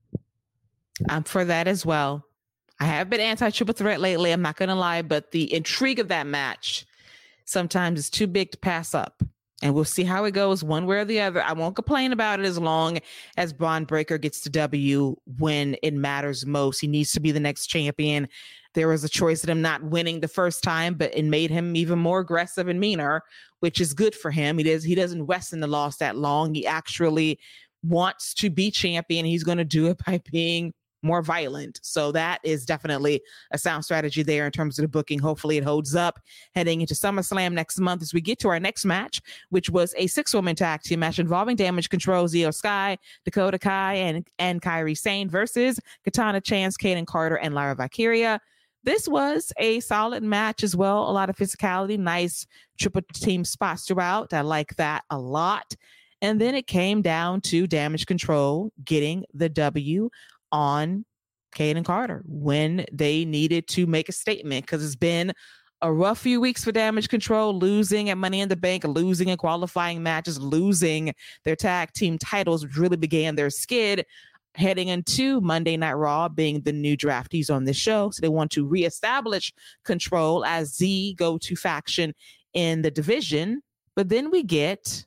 I'm for that as well. I have been anti-triple threat lately, I'm not going to lie, but the intrigue of that match sometimes it's too big to pass up. And we'll see how it goes one way or the other. I won't complain about it as long as Bron Breakker gets the W when it matters most. He needs to be the next champion. There was a choice of him not winning the first time, but it made him even more aggressive and meaner, which is good for him. He does, he doesn't rest in the loss that long. He actually wants to be champion. He's going to do it by being more violent. So that is definitely a sound strategy there in terms of the booking. Hopefully it holds up heading into SummerSlam next month as we get to our next match, which was a six-woman tag team match involving Damage Control, Io Sky, Dakota Kai, and, and Kairi Sane versus Katana Chance, Kaden Carter, and Lyra Valkyria. This was a solid match as well. A lot of physicality, nice triple team spots throughout. I like that a lot. And then it came down to Damage Control getting the W on Kaden Carter when they needed to make a statement, because it's been a rough few weeks for Damage Control, losing at Money in the Bank, losing in qualifying matches, losing their tag team titles, which really began their skid heading into Monday Night Raw, being the new draftees on this show. So they want to reestablish Control as the go-to faction in the division. But then we get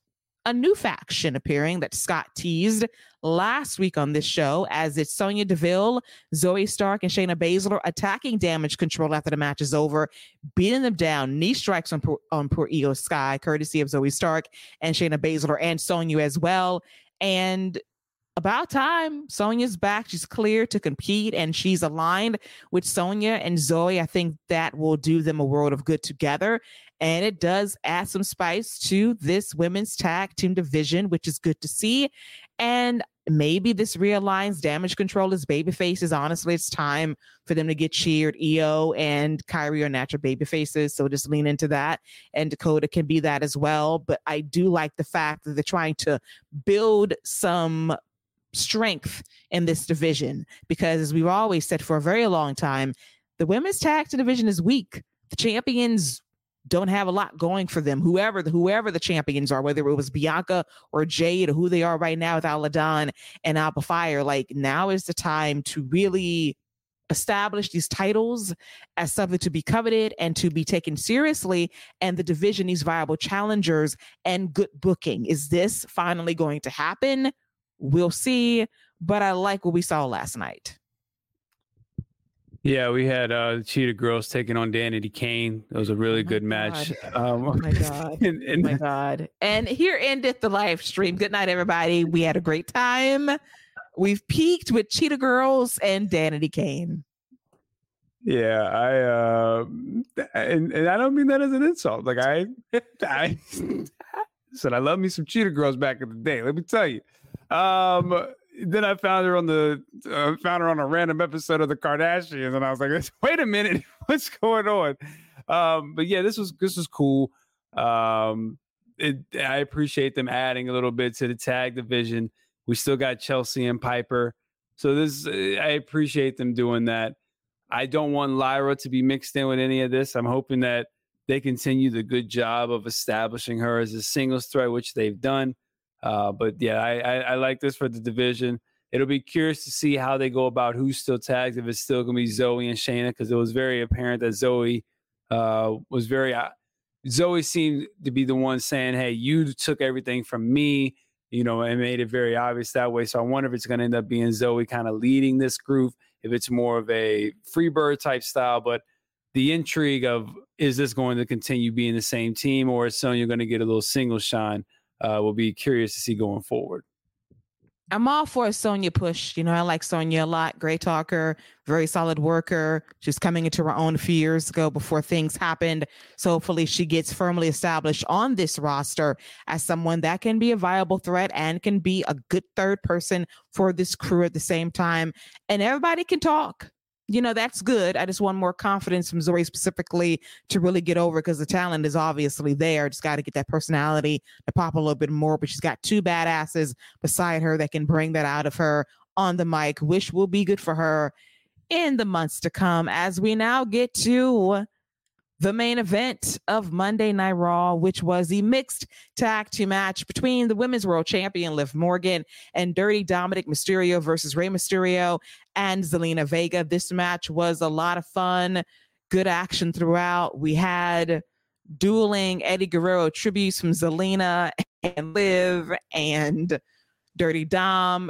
a new faction appearing that Scott teased last week on this show, as it's Sonya Deville, Zoe Stark, and Shayna Baszler attacking Damage Control after the match is over, beating them down. Knee strikes on poor, on poor Io Sky, courtesy of Zoe Stark and Shayna Baszler and Sonya as well. And about time, Sonya's back. She's clear to compete, and she's aligned with Sonya and Zoe. I think that will do them a world of good together. And it does add some spice to this women's tag team division, which is good to see. And maybe this realigns Damage Control as baby faces. Honestly, it's time for them to get cheered. Io and Kyrie are natural baby faces, so just lean into that. And Dakota can be that as well. But I do like the fact that they're trying to build some strength in this division, because as we've always said for a very long time, the women's tag team division is weak. The champions don't have a lot going for them. Whoever the whoever the champions are, whether it was Bianca or Jade or who they are right now with Aladdin and Alba Fire, like now is the time to really establish these titles as something to be coveted and to be taken seriously, and the division needs viable challengers and good booking. Is this finally going to happen? We'll see, but I like what we saw last night. Yeah, we had uh, the Cheetah Girls taking on Danity Kane. It was a really oh good match. Um, oh my God. and, and, oh my God. And here ended the live stream. Good night, everybody. We had a great time. We've peaked with Cheetah Girls and Danity Kane. Yeah, I uh, and, and I don't mean that as an insult. Like I, I said, I love me some Cheetah Girls back in the day. Let me tell you. Um, then I found her on the uh, found her on a random episode of the Kardashians, and I was like, "Wait a minute, what's going on?" Um, but yeah, this was this was cool. Um, it, I appreciate them adding a little bit to the tag division. We still got Chelsea and Piper, so this I appreciate them doing that. I don't want Lyra to be mixed in with any of this. I'm hoping that they continue the good job of establishing her as a singles threat, which they've done. Uh, but yeah, I, I, I like this for the division. It'll be curious to see how they go about who's still tagged, if it's still going to be Zoe and Shayna, because it was very apparent that Zoe uh, was very uh, – Zoe seemed to be the one saying, hey, you took everything from me, you know, and made it very obvious that way. So I wonder if it's going to end up being Zoe kind of leading this group, if it's more of a Freebird type style. But the intrigue of, is this going to continue being the same team, or is Sonya going to get a little single shine? Uh, we'll be curious to see going forward. I'm all for a Sonya push. You know, I like Sonya a lot. Great talker, very solid worker. She's coming into her own a few years ago before things happened. So hopefully she gets firmly established on this roster as someone that can be a viable threat and can be a good third person for this crew at the same time. And everybody can talk. You know, that's good. I just want more confidence from Zoe specifically to really get over, because the talent is obviously there. Just got to get that personality to pop a little bit more. But she's got two badasses beside her that can bring that out of her on the mic, which will be good for her in the months to come. As we now get to the main event of Monday Night Raw, which was the mixed tag team match between the Women's World Champion Liv Morgan and Dirty Dominic Mysterio versus Rey Mysterio and Zelina Vega. This match was a lot of fun, good action throughout. We had dueling Eddie Guerrero tributes from Zelina and Liv and Dirty Dom.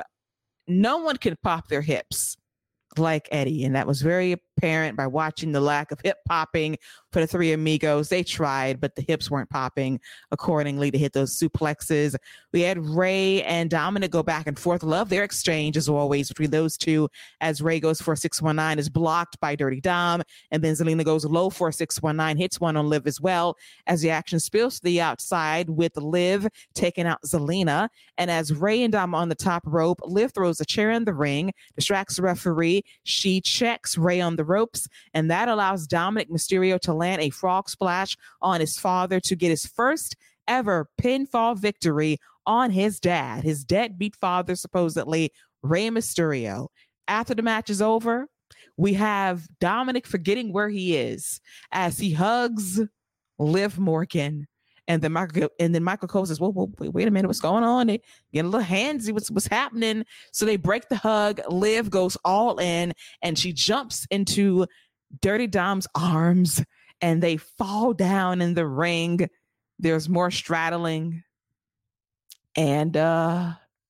No one could pop their hips like Eddie, and that was very apparent by watching the lack of hip popping for the three amigos. They tried, but the hips weren't popping accordingly to hit those suplexes. We had Rey and Dominic go back and forth. Love their exchange as always between those two, as Rey goes for a six one nine, is blocked by Dirty Dom, and then Zelina goes low for a six one nine, hits one on Liv as well, as the action spills to the outside with Liv taking out Zelina. And as Rey and Dom on the top rope, Liv throws a chair in the ring, distracts the referee. She checks Rey on the ropes, and that allows Dominic Mysterio to land a frog splash on his father to get his first ever pinfall victory on his dad, his deadbeat father, supposedly, Rey Mysterio. After the match is over, we have Dominic forgetting where he is as he hugs Liv Morgan. And then Michael and then Michael Cole says, "Whoa, whoa, wait, wait a minute, what's going on?" They get a little handsy. What's what's happening? So they break the hug. Liv goes all in, and she jumps into Dirty Dom's arms, and they fall down in the ring. There's more straddling. And uh,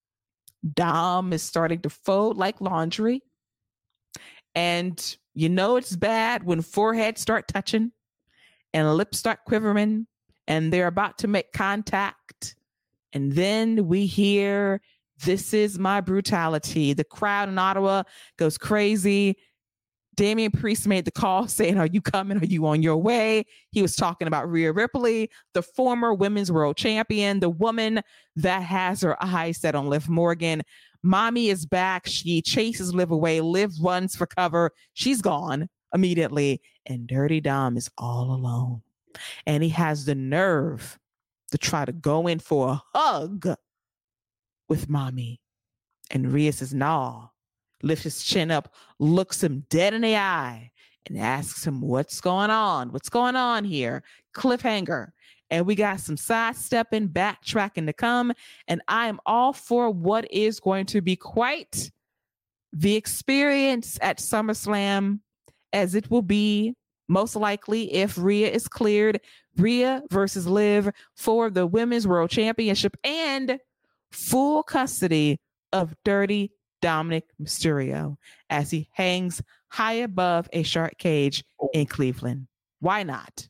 Dom is starting to fold like laundry. And you know it's bad when foreheads start touching and lips start quivering and they're about to make contact. And then we hear, "This is my brutality." The crowd in Ottawa goes crazy. Damian Priest made the call saying, "Are you coming? Are you on your way?" He was talking about Rhea Ripley, the former women's world champion, the woman that has her eyes set on Liv Morgan. Mommy is back. She chases Liv away. Liv runs for cover. She's gone immediately. And Dirty Dom is all alone. And he has the nerve to try to go in for a hug with Mommy. And Rhea says, "Nah." Lifts his chin up, looks him dead in the eye, and asks him, "What's going on? What's going on here?" Cliffhanger. And we got some sidestepping, backtracking to come. And I am all for what is going to be quite the experience at SummerSlam, as it will be most likely if Rhea is cleared. Rhea versus Liv for the Women's World Championship and full custody of Dirty Dominic Mysterio as he hangs high above a shark cage in Cleveland. Why not?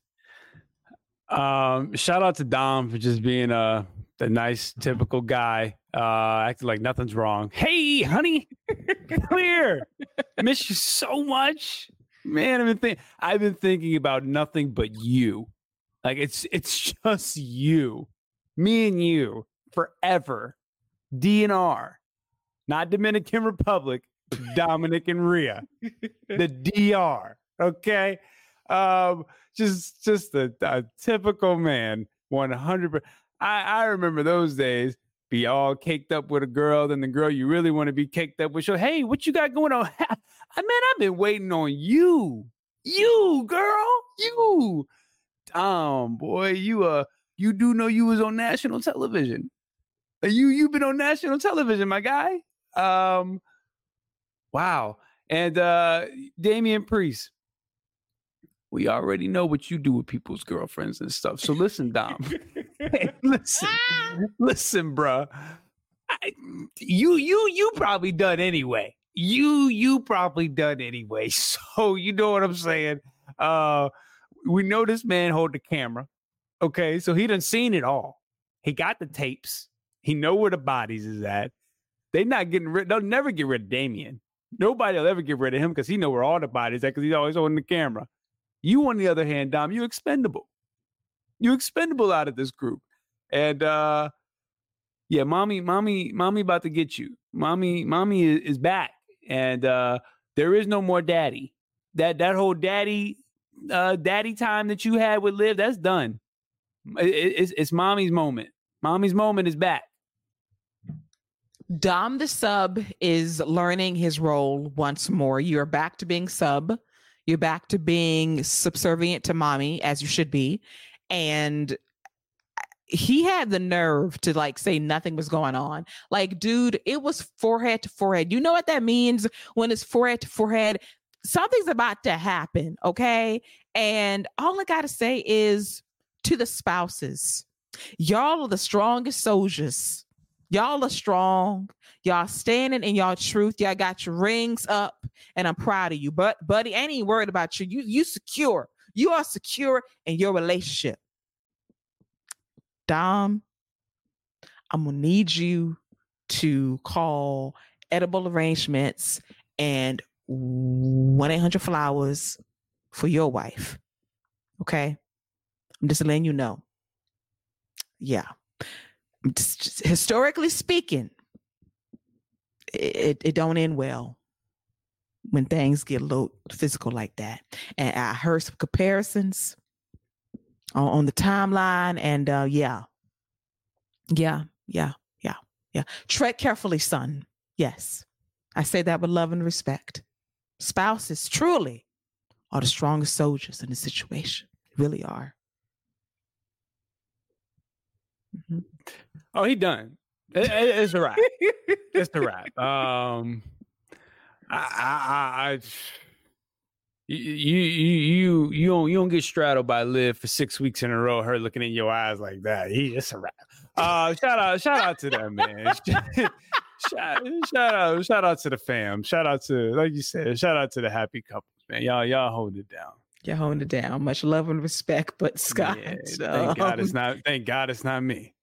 Um, shout out to Dom for just being a, a nice, typical guy, uh, acting like nothing's wrong. "Hey, honey, clear. Miss you so much, man. I've been think- I've been thinking about nothing but you. Like it's it's just you, me and you forever. D N R, not Dominican Republic, Dominic and Rhea, the D R. Okay." Um, just, just a, a typical man. one hundred percent. I, I remember those days. Be all caked up with a girl, then the girl you really want to be caked up with. So, "Hey, what you got going on?" I mean, I've been waiting on you, you girl, you. Um, boy, you uh, you do know you was on national television. You, you've been on national television, my guy. Um, wow. And uh, Damian Priest. We already know what you do with people's girlfriends and stuff. So listen, Dom. Hey, listen, listen, bro. I, you, you, you probably done anyway. You, you probably done anyway. So you know what I'm saying? Uh, we know this man hold the camera. Okay, so he done seen it all. He got the tapes. He know where the bodies is at. They not getting rid. They'll never get rid of Damian. Nobody will ever get rid of him because he know where all the bodies at because he's always holding the camera. You, on the other hand, Dom, you expendable. You expendable out of this group. And uh, yeah, mommy, mommy, mommy about to get you. Mommy, mommy is, is back. And uh, there is no more daddy. That that whole daddy, uh, daddy time that you had with Liv, that's done. It, it, it's, it's mommy's moment. Mommy's moment is back. Dom the sub is learning his role once more. You're back to being sub. You're back to being subservient to Mommy, as you should be. And he had the nerve to like say nothing was going on. Like, dude, it was forehead to forehead. You know what that means when it's forehead to forehead? Something's about to happen, okay? And all I got to say is to the spouses, y'all are the strongest soldiers. Y'all are strong. Y'all standing in y'all truth. Y'all got your rings up, and I'm proud of you. But, buddy, I ain't worried about you. You, you secure. You are secure in your relationship. Dom, I'm gonna need you to call Edible Arrangements and one eight hundred flowers for your wife. Okay? I'm just letting you know. Yeah. Just, just, historically speaking, it, it don't end well when things get a little physical like that. And I heard some comparisons on, on the timeline, and uh, yeah, yeah, yeah, yeah, yeah. Tread carefully, son. Yes, I say that with love and respect. Spouses truly are the strongest soldiers in the situation. Really are. Mm-hmm. Oh, he done. It, it, it's a wrap. It's a wrap. Um, I, I, I, you, you, you, you don't, you don't get straddled by Liv for six weeks in a row. Her looking in your eyes like that. He, it's a wrap. Uh, shout out, shout out to them, man. shout, shout out, shout out to the fam. Shout out to, like you said, shout out to the happy couples, man. Y'all, y'all hold it down. You're holding it down. Much love and respect, but Scott. Yeah, thank um, God it's not. Thank God it's not me.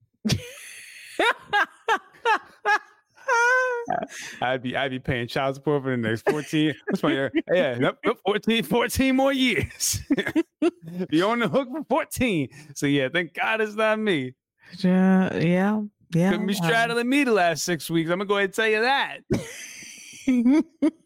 I'd be I'd be paying child support for the next fourteen. That's my yeah, fourteen, fourteen more years. Be on the hook for fourteen. So yeah, thank God it's not me. Yeah, yeah, yeah. Couldn't be straddling um, me the last six weeks. I'm gonna go ahead and tell you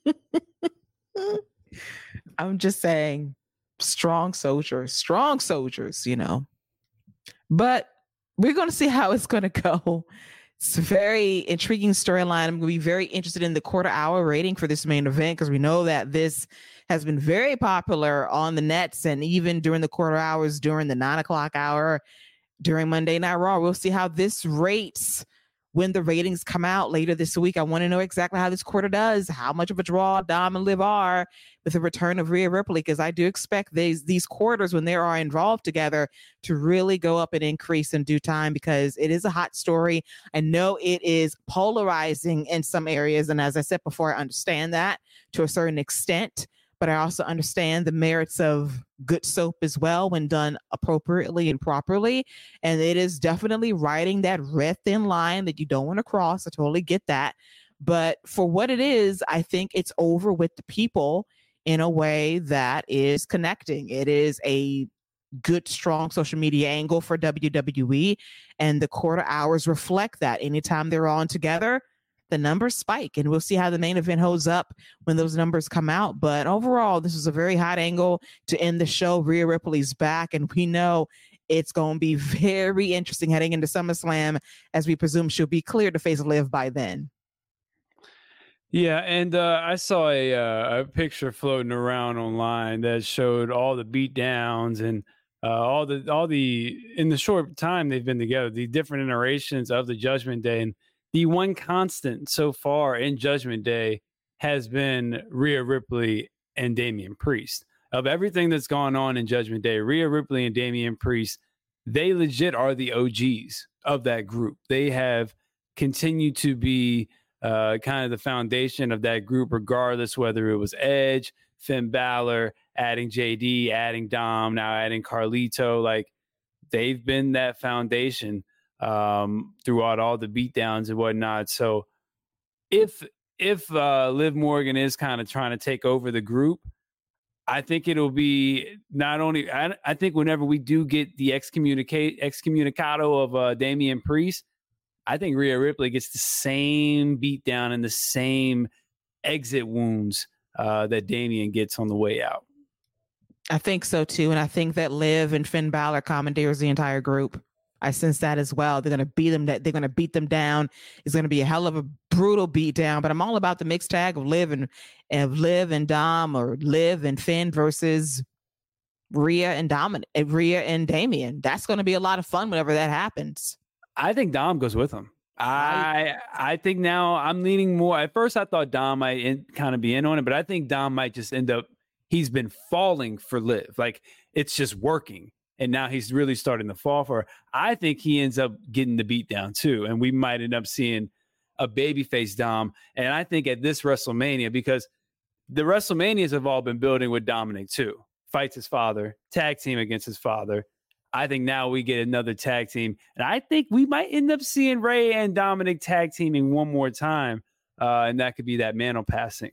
that. I'm just saying, strong soldiers, strong soldiers, you know. But we're gonna see how it's gonna go. It's a very intriguing storyline. I'm going to be very interested in the quarter hour rating for this main event because we know that this has been very popular on the nets and even during the quarter hours, during the nine o'clock hour, during Monday Night Raw. We'll see how this rates when the ratings come out later this week. I want to know exactly how this quarter does, how much of a draw Dom and Liv are with the return of Rhea Ripley, because I do expect these these quarters when they are involved together to really go up and increase in due time because it is a hot story. I know it is polarizing in some areas, and as I said before, I understand that to a certain extent, but I also understand the merits of good soap as well when done appropriately and properly. And it is definitely riding that red thin line that you don't want to cross. I totally get that. But for what it is, I think it's over with the people in a way that is connecting. It is a good, strong social media angle for W W E. And the quarter hours reflect that. Anytime they're on together, the numbers spike, and we'll see how the main event holds up when those numbers come out. But overall, this is a very hot angle to end the show. Rhea Ripley's back, and we know it's going to be very interesting heading into SummerSlam, as we presume she'll be cleared to face Liv by then. Yeah, and uh, I saw a, uh, a picture floating around online that showed all the beatdowns and uh, all the all the in the short time they've been together, the different iterations of the Judgment Day. And the one constant so far in Judgment Day has been Rhea Ripley and Damian Priest. Of everything that's gone on in Judgment Day, Rhea Ripley and Damian Priest, they legit are the O Gs of that group. They have continued to be uh, kind of the foundation of that group, regardless whether it was Edge, Finn Balor, adding J D, adding Dom, now adding Carlito. Like, they've been that foundation um throughout all the beatdowns and whatnot. So if if uh Liv Morgan is kind of trying to take over the group, I think it'll be not only I, I think whenever we do get the excommunicate excommunicado of uh Damian Priest, I think Rhea Ripley gets the same beatdown and the same exit wounds uh that Damian gets on the way out. I think so too, and I think that Liv and Finn Balor commandeers the entire group. I sense that as well. They're going to beat them. That they're going to beat them down. It's going to be a hell of a brutal beat down. But I'm all about the mixed tag of Liv and of Liv and Dom, or Liv and Finn versus Rhea and Dominic, Rhea and Damian. That's going to be a lot of fun whenever that happens. I think Dom goes with them. I I think now I'm leaning more. At first, I thought Dom might in, kind of be in on it, but I think Dom might just end up. He's been falling for Liv. Like, it's just working. And now he's really starting to fall for her. I think he ends up getting the beat down too. And we might end up seeing a babyface Dom. And I think at this WrestleMania, because the WrestleManias have all been building with Dominic too. Fights his father, tag team against his father. I think now we get another tag team. And I think we might end up seeing Ray and Dominic tag teaming one more time. Uh, and that could be that mantle passing.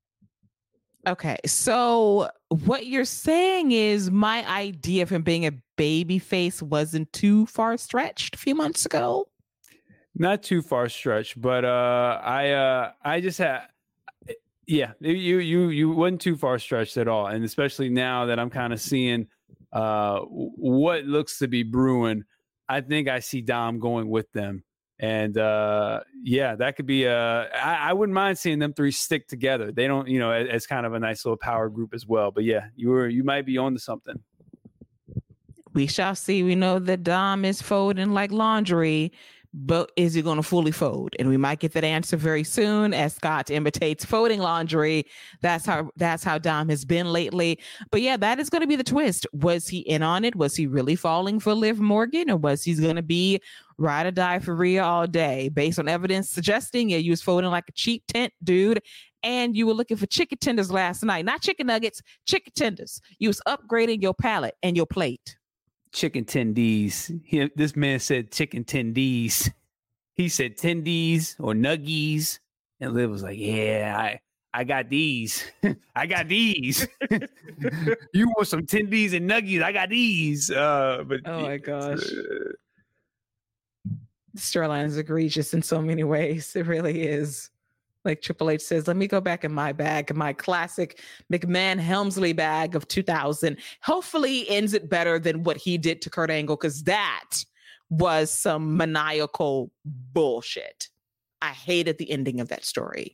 Okay, so what you're saying is my idea of him being a baby face wasn't too far stretched a few months ago? Not too far stretched, but uh, I uh, I just had, yeah, you you you wasn't too far stretched at all, and especially now that I'm kind of seeing uh, what looks to be brewing, I think I see Dom going with them. And uh, yeah, that could be a. I, I wouldn't mind seeing them three stick together. They don't, you know, as, as kind of a nice little power group as well. But yeah, you were you might be on to something. We shall see. We know that Dom is folding like laundry, but is he going to fully fold? And we might get that answer very soon as Scott imitates folding laundry. That's how that's how Dom has been lately. But yeah, that is going to be the twist. Was he in on it? Was he really falling for Liv Morgan, or was he going to be ride or die for Rhea all day? Based on evidence suggesting, yeah, you was folding like a cheap tent dude, and you were looking for chicken tenders last night. Not chicken nuggets, chicken tenders. You was upgrading your palate and your plate. Chicken tendies. He, this man said chicken tendies. He said tendies or nuggies. And Liv was like, yeah, I, I got these. I got these. You want some tendies and nuggies? I got these. Uh, but oh my gosh. Uh, the storyline is egregious in so many ways. It really is. Like Triple H says, let me go back in my bag, my classic McMahon Helmsley bag of two thousand. Hopefully ends it better than what he did to Kurt Angle, because that was some maniacal bullshit. I hated the ending of that story.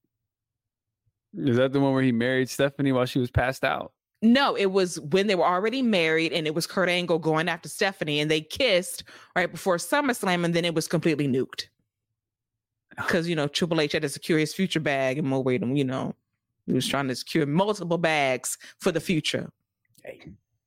Is that the one where he married Stephanie while she was passed out? No, it was when they were already married, and it was Kurt Angle going after Stephanie, and they kissed right before SummerSlam, and then it was completely nuked. Because, you know, Triple H had to secure his future bag, and more weight, you know, he was trying to secure multiple bags for the future. Hey,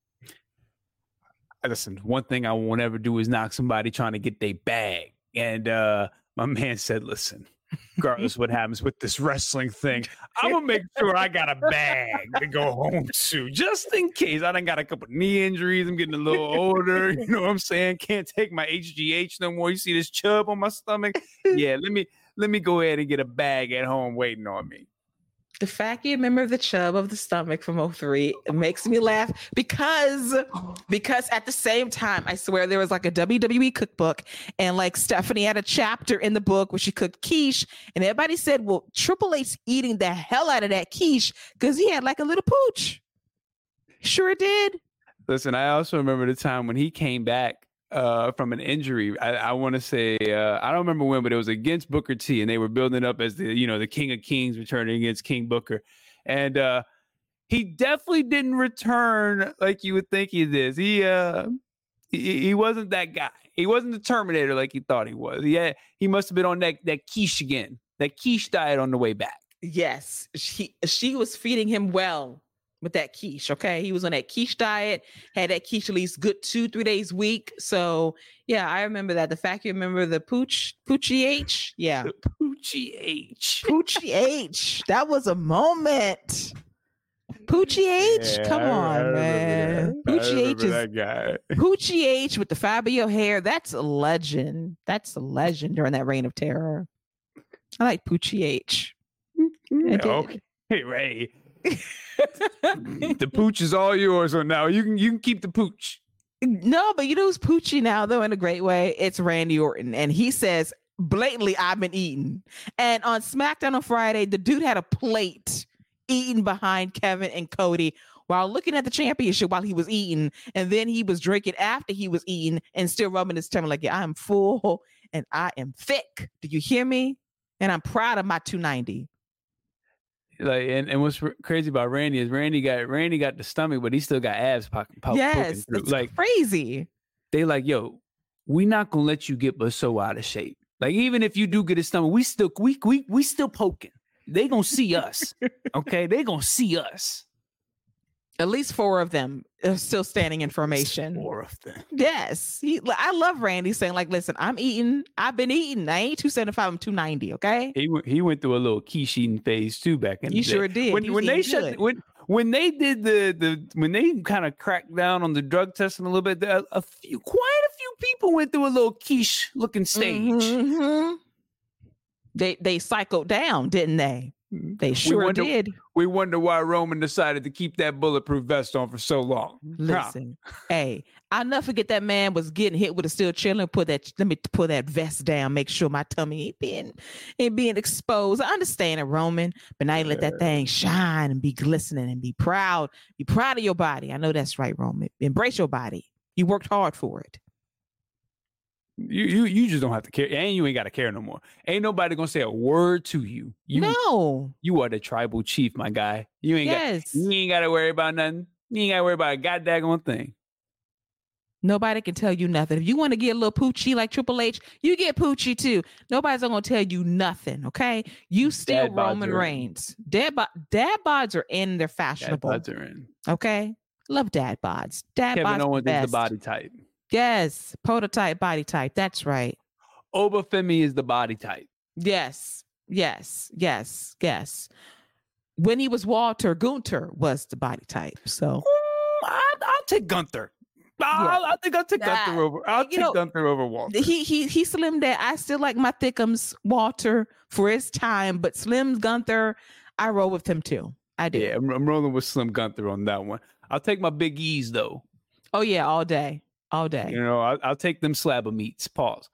listen, one thing I won't ever do is knock somebody trying to get their bag. And uh, my man said, listen, regardless of what happens with this wrestling thing, I'm going to make sure I got a bag to go home to, just in case. I done got a couple knee injuries. I'm getting a little older. You know what I'm saying? Can't take my H G H no more. You see this chub on my stomach? Yeah, let me let me go ahead and get a bag at home waiting on me. The fact you remember the chub of the stomach from oh three, it makes me laugh because because at the same time, I swear there was like a W W E cookbook, and like Stephanie had a chapter in the book where she cooked quiche, and everybody said, well, Triple H eating the hell out of that quiche because he had like a little pooch. Sure did. Listen, I also remember the time when he came back uh, from an injury. I, I want to say, uh, I don't remember when, but it was against Booker T, and they were building up as the, you know, the King of Kings returning against King Booker. And uh, he definitely didn't return like you would think he did. He, uh, he, he wasn't that guy. He wasn't the Terminator like he thought he was. Yeah, he must have been on that, that quiche again, that quiche diet on the way back. Yes, she, she was feeding him well with that quiche, okay? He was on that quiche diet, had that quiche at least good two, three days a week. So, yeah, I remember that. The fact you remember the pooch, Poochie H? Yeah. The Poochie H. Poochie H. That was a moment. Poochie H? Yeah, Come I, on, I man. Poochie H is that guy. Poochie H with the Fabio hair. That's a legend. That's a legend during that reign of terror. I like Poochie H. Okay, Ray. The pooch is all yours on now. You can you can keep the pooch. No, but you know who's Poochie now, though, in a great way? It's Randy Orton. And he says blatantly, I've been eating. And on SmackDown on Friday, the dude had a plate eating behind Kevin and Cody while looking at the championship while he was eating. And then he was drinking after he was eating and still rubbing his tummy like, yeah, I'm full and I am thick. Do you hear me? And I'm proud of my two ninety. Like, and, and what's crazy about Randy is Randy got Randy got the stomach, but he still got abs poking. Po- yes, it's like crazy. They like, yo, we not gonna let you get but so out of shape. Like, even if you do get a stomach, we still we we we still poking. They gonna see us, okay? They gonna see us. At least four of them are still standing in formation. Four of them. Yes. He, I love Randy saying, like, listen, I'm eating. I've been eating. I ain't two seventy-five, I'm two ninety, okay? He went, he went through a little quiche eating phase, too, back in the you day. You sure did. When, when they shut, when, when they did the, the, when they kind of cracked down on the drug testing a little bit, a, a few, quite a few people went through a little quiche looking stage. Mm-hmm. They, they cycled down, didn't they? They sure we wonder, did. We wonder why Roman decided to keep that bulletproof vest on for so long. Listen, huh. Hey, I'll never forget that man was getting hit with a steel chair. Let me put that, let me pull that vest down, make sure my tummy ain't being, ain't being exposed. I understand it, Roman, but now you let that thing shine and be glistening and be proud. Be proud of your body. I know that's right, Roman. Embrace your body. You worked hard for it. You you you just don't have to care, and you ain't got to care no more. Ain't nobody gonna say a word to you. You no, you are the tribal chief, my guy. You ain't yes. got you ain't got to worry about nothing. You ain't got to worry about a goddamn thing. Nobody can tell you nothing. If you want to get a little poochie like Triple H, you get poochie too. Nobody's going to tell you nothing, okay? You still Dad Roman bods are Reigns. Dad, bo- dad bods are in. They're Dad fashionable. bods are in. Okay? Love dad bods. Dad Kevin bods Owens are the is the best. body type. Yes. Prototype body type. That's right. Obafemi is the body type. Yes. Yes. Yes. Yes. When he was Walter, Gunther was the body type. So Mm, I, I'll take Gunther. I'll, I think I'll take Nah, Gunther over. I'll you take know, Gunther over Walter. he he he slimmed down. I still like my Thickums Walter for his time, but Slim Gunther, I roll with him too. I do. Yeah, I'm, I'm rolling with Slim Gunther on that one. I'll take my Big E's though. Oh yeah, all day, all day. You know, I'll, I'll take them slab of meats. Pause.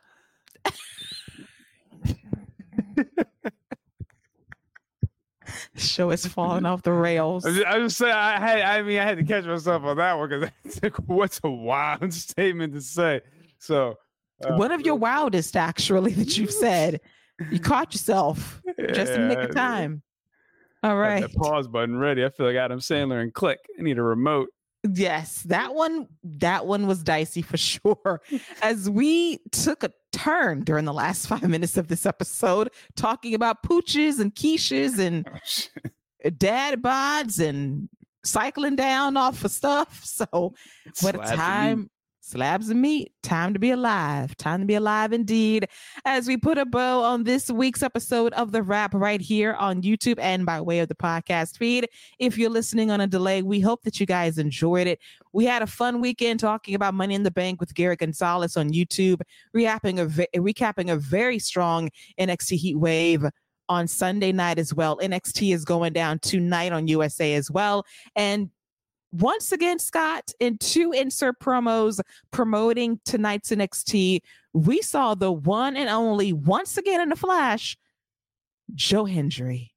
Show is falling off the rails. I just, I just say I had. I mean, I had to catch myself on that one because that's like, what's a wild statement to say. So, uh, one of your wildest, actually, that you've said. You caught yourself just in the nick of yeah, time. All I right. had that pause button ready. I feel like Adam Sandler and Click. I need a remote. Yes, that one that one was dicey for sure. As we took a turn during the last five minutes of this episode, talking about pooches and quiches and dad bods and cycling down off of stuff. So what a Slabs of time. meat. Slabs of meat. Time to be alive. Time to be alive indeed. As we put a bow on this week's episode of The Wrap right here on YouTube and by way of the podcast feed. If you're listening on a delay, we hope that you guys enjoyed it. We had a fun weekend talking about Money in the Bank with Garrett Gonzalez on YouTube, recapping a, ve- recapping a very strong N X T Heat Wave on Sunday night as well. N X T is going down tonight on U S A as well. And once again, Scott, in two insert promos promoting tonight's N X T, we saw the one and only, once again in the flash, Joe Hendry.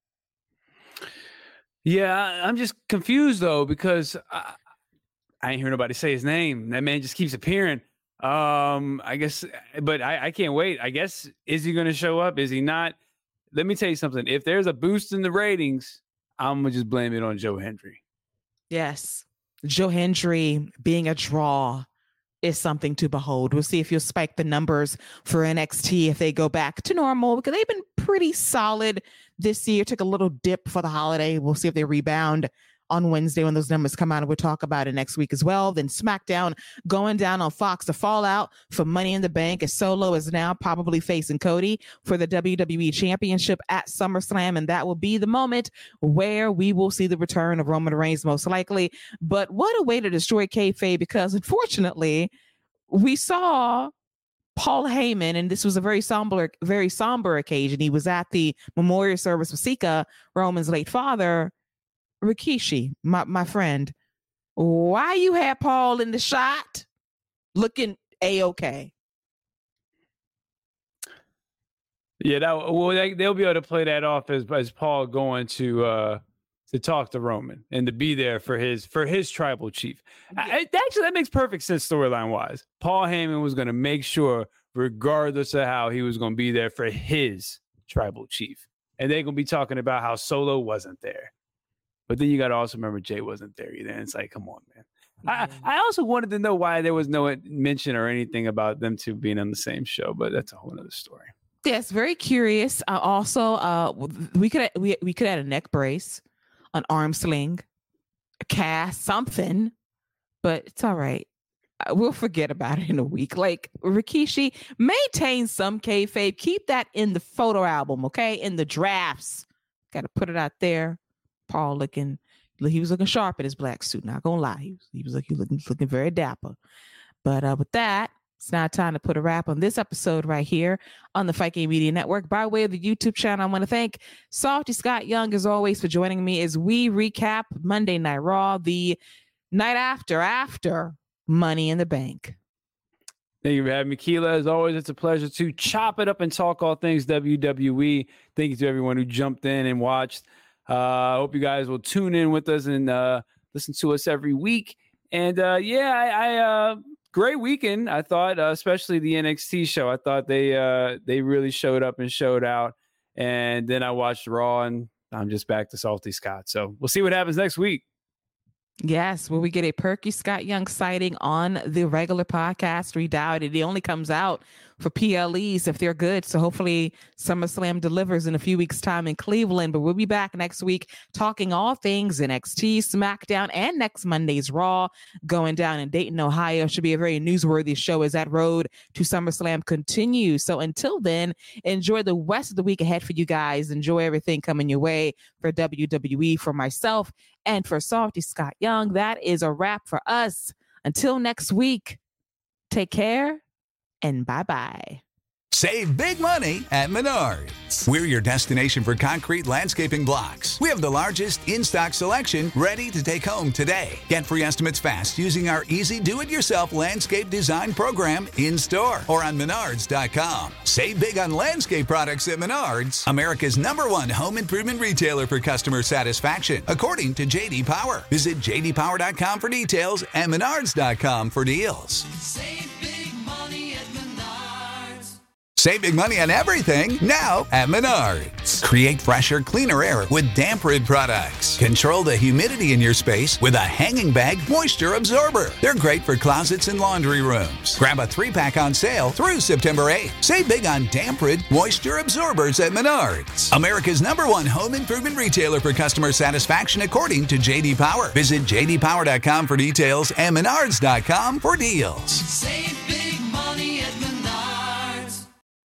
Yeah, I'm just confused though because I, I ain't hear nobody say his name. That man just keeps appearing. Um, I guess, but I, I can't wait. I guess is he going to show up? Is he not? Let me tell you something. If there's a boost in the ratings, I'm gonna just blame it on Joe Hendry. Yes. Joe Hendry being a draw is something to behold. We'll see if you'll spike the numbers for N X T if they go back to normal, because they've been pretty solid this year. Took a little dip for the holiday. We'll see if they rebound on Wednesday when those numbers come out, and we'll talk about it next week as well. Then SmackDown going down on Fox. The fallout for Money in the Bank as Solo is now probably facing Cody for the W W E Championship at SummerSlam, and that will be the moment where we will see the return of Roman Reigns most likely. But what a way to destroy kayfabe, because unfortunately we saw Paul Heyman, and this was a very somber, very somber occasion. He was at the memorial service for Sika, Roman's late father. Rikishi, my, my friend, why you had Paul in the shot looking A-okay? Yeah, that well, they, they'll be able to play that off as as Paul going to uh, to talk to Roman and to be there for his for his tribal chief. Yeah. I, actually, that makes perfect sense storyline wise. Paul Heyman was going to make sure, regardless of how, he was going to be there for his tribal chief, and they're going to be talking about how Solo wasn't there. But then you got to also remember Jay wasn't there either. And it's like, come on, man. Mm-hmm. I, I also wanted to know why there was no mention or anything about them two being on the same show, but that's a whole other story. Yes, very curious. Uh, also, uh, we could we we could add a neck brace, an arm sling, a cast, something, but it's all right. We'll forget about it in a week. Like Rikishi, maintain some kayfabe. Keep that in the photo album, okay? In the drafts, got to put it out there. Paul looking, he was looking sharp in his black suit. Not gonna lie, he was, he was looking, looking, looking very dapper. But uh, with that, it's now time to put a wrap on this episode right here on the Fight Game Media Network by way of the YouTube channel. I want to thank Salty Scott Young, as always, for joining me as we recap Monday Night Raw, the night after after Money in the Bank. Thank you for having me, Keela. As always, it's a pleasure to chop it up and talk all things W W E. Thank you to everyone who jumped in and watched. I uh, hope you guys will tune in with us and uh, listen to us every week. And uh, yeah, I, I uh, great weekend. I thought, uh, especially the N X T show. I thought they uh, they really showed up and showed out. And then I watched Raw, and I'm just back to Salty Scott. So we'll see what happens next week. Yes, will we get a Perky Scott Young sighting on the regular podcast? We doubt it. It only comes out for P L Es if they're good. So hopefully SummerSlam delivers in a few weeks' time in Cleveland. But we'll be back next week talking all things N X T, SmackDown, and next Monday's Raw going down in Dayton, Ohio. Should be a very newsworthy show as that road to SummerSlam continues. So until then, enjoy the rest of the week ahead for you guys. Enjoy everything coming your way for W W E, for myself, and for Salty Scott Young. That is a wrap for us. Until next week, take care. And bye-bye. Save big money at Menards. We're your destination for concrete landscaping blocks. We have the largest in-stock selection ready to take home today. Get free estimates fast using our easy do-it-yourself landscape design program in-store or on menards dot com. Save big on landscape products at Menards, America's number one home improvement retailer for customer satisfaction, according to J D Power. Visit j d power dot com for details and menards dot com for deals. Save big money at Menards. Save big money on everything now at Menards. Create fresher, cleaner air with Damp-Rid products. Control the humidity in your space with a hanging bag moisture absorber. They're great for closets and laundry rooms. Grab a three-pack on sale through September eighth. Save big on Damp-Rid moisture absorbers at Menards, America's number one home improvement retailer for customer satisfaction, according to J D Power. Visit j d power dot com for details and menards dot com for deals. Save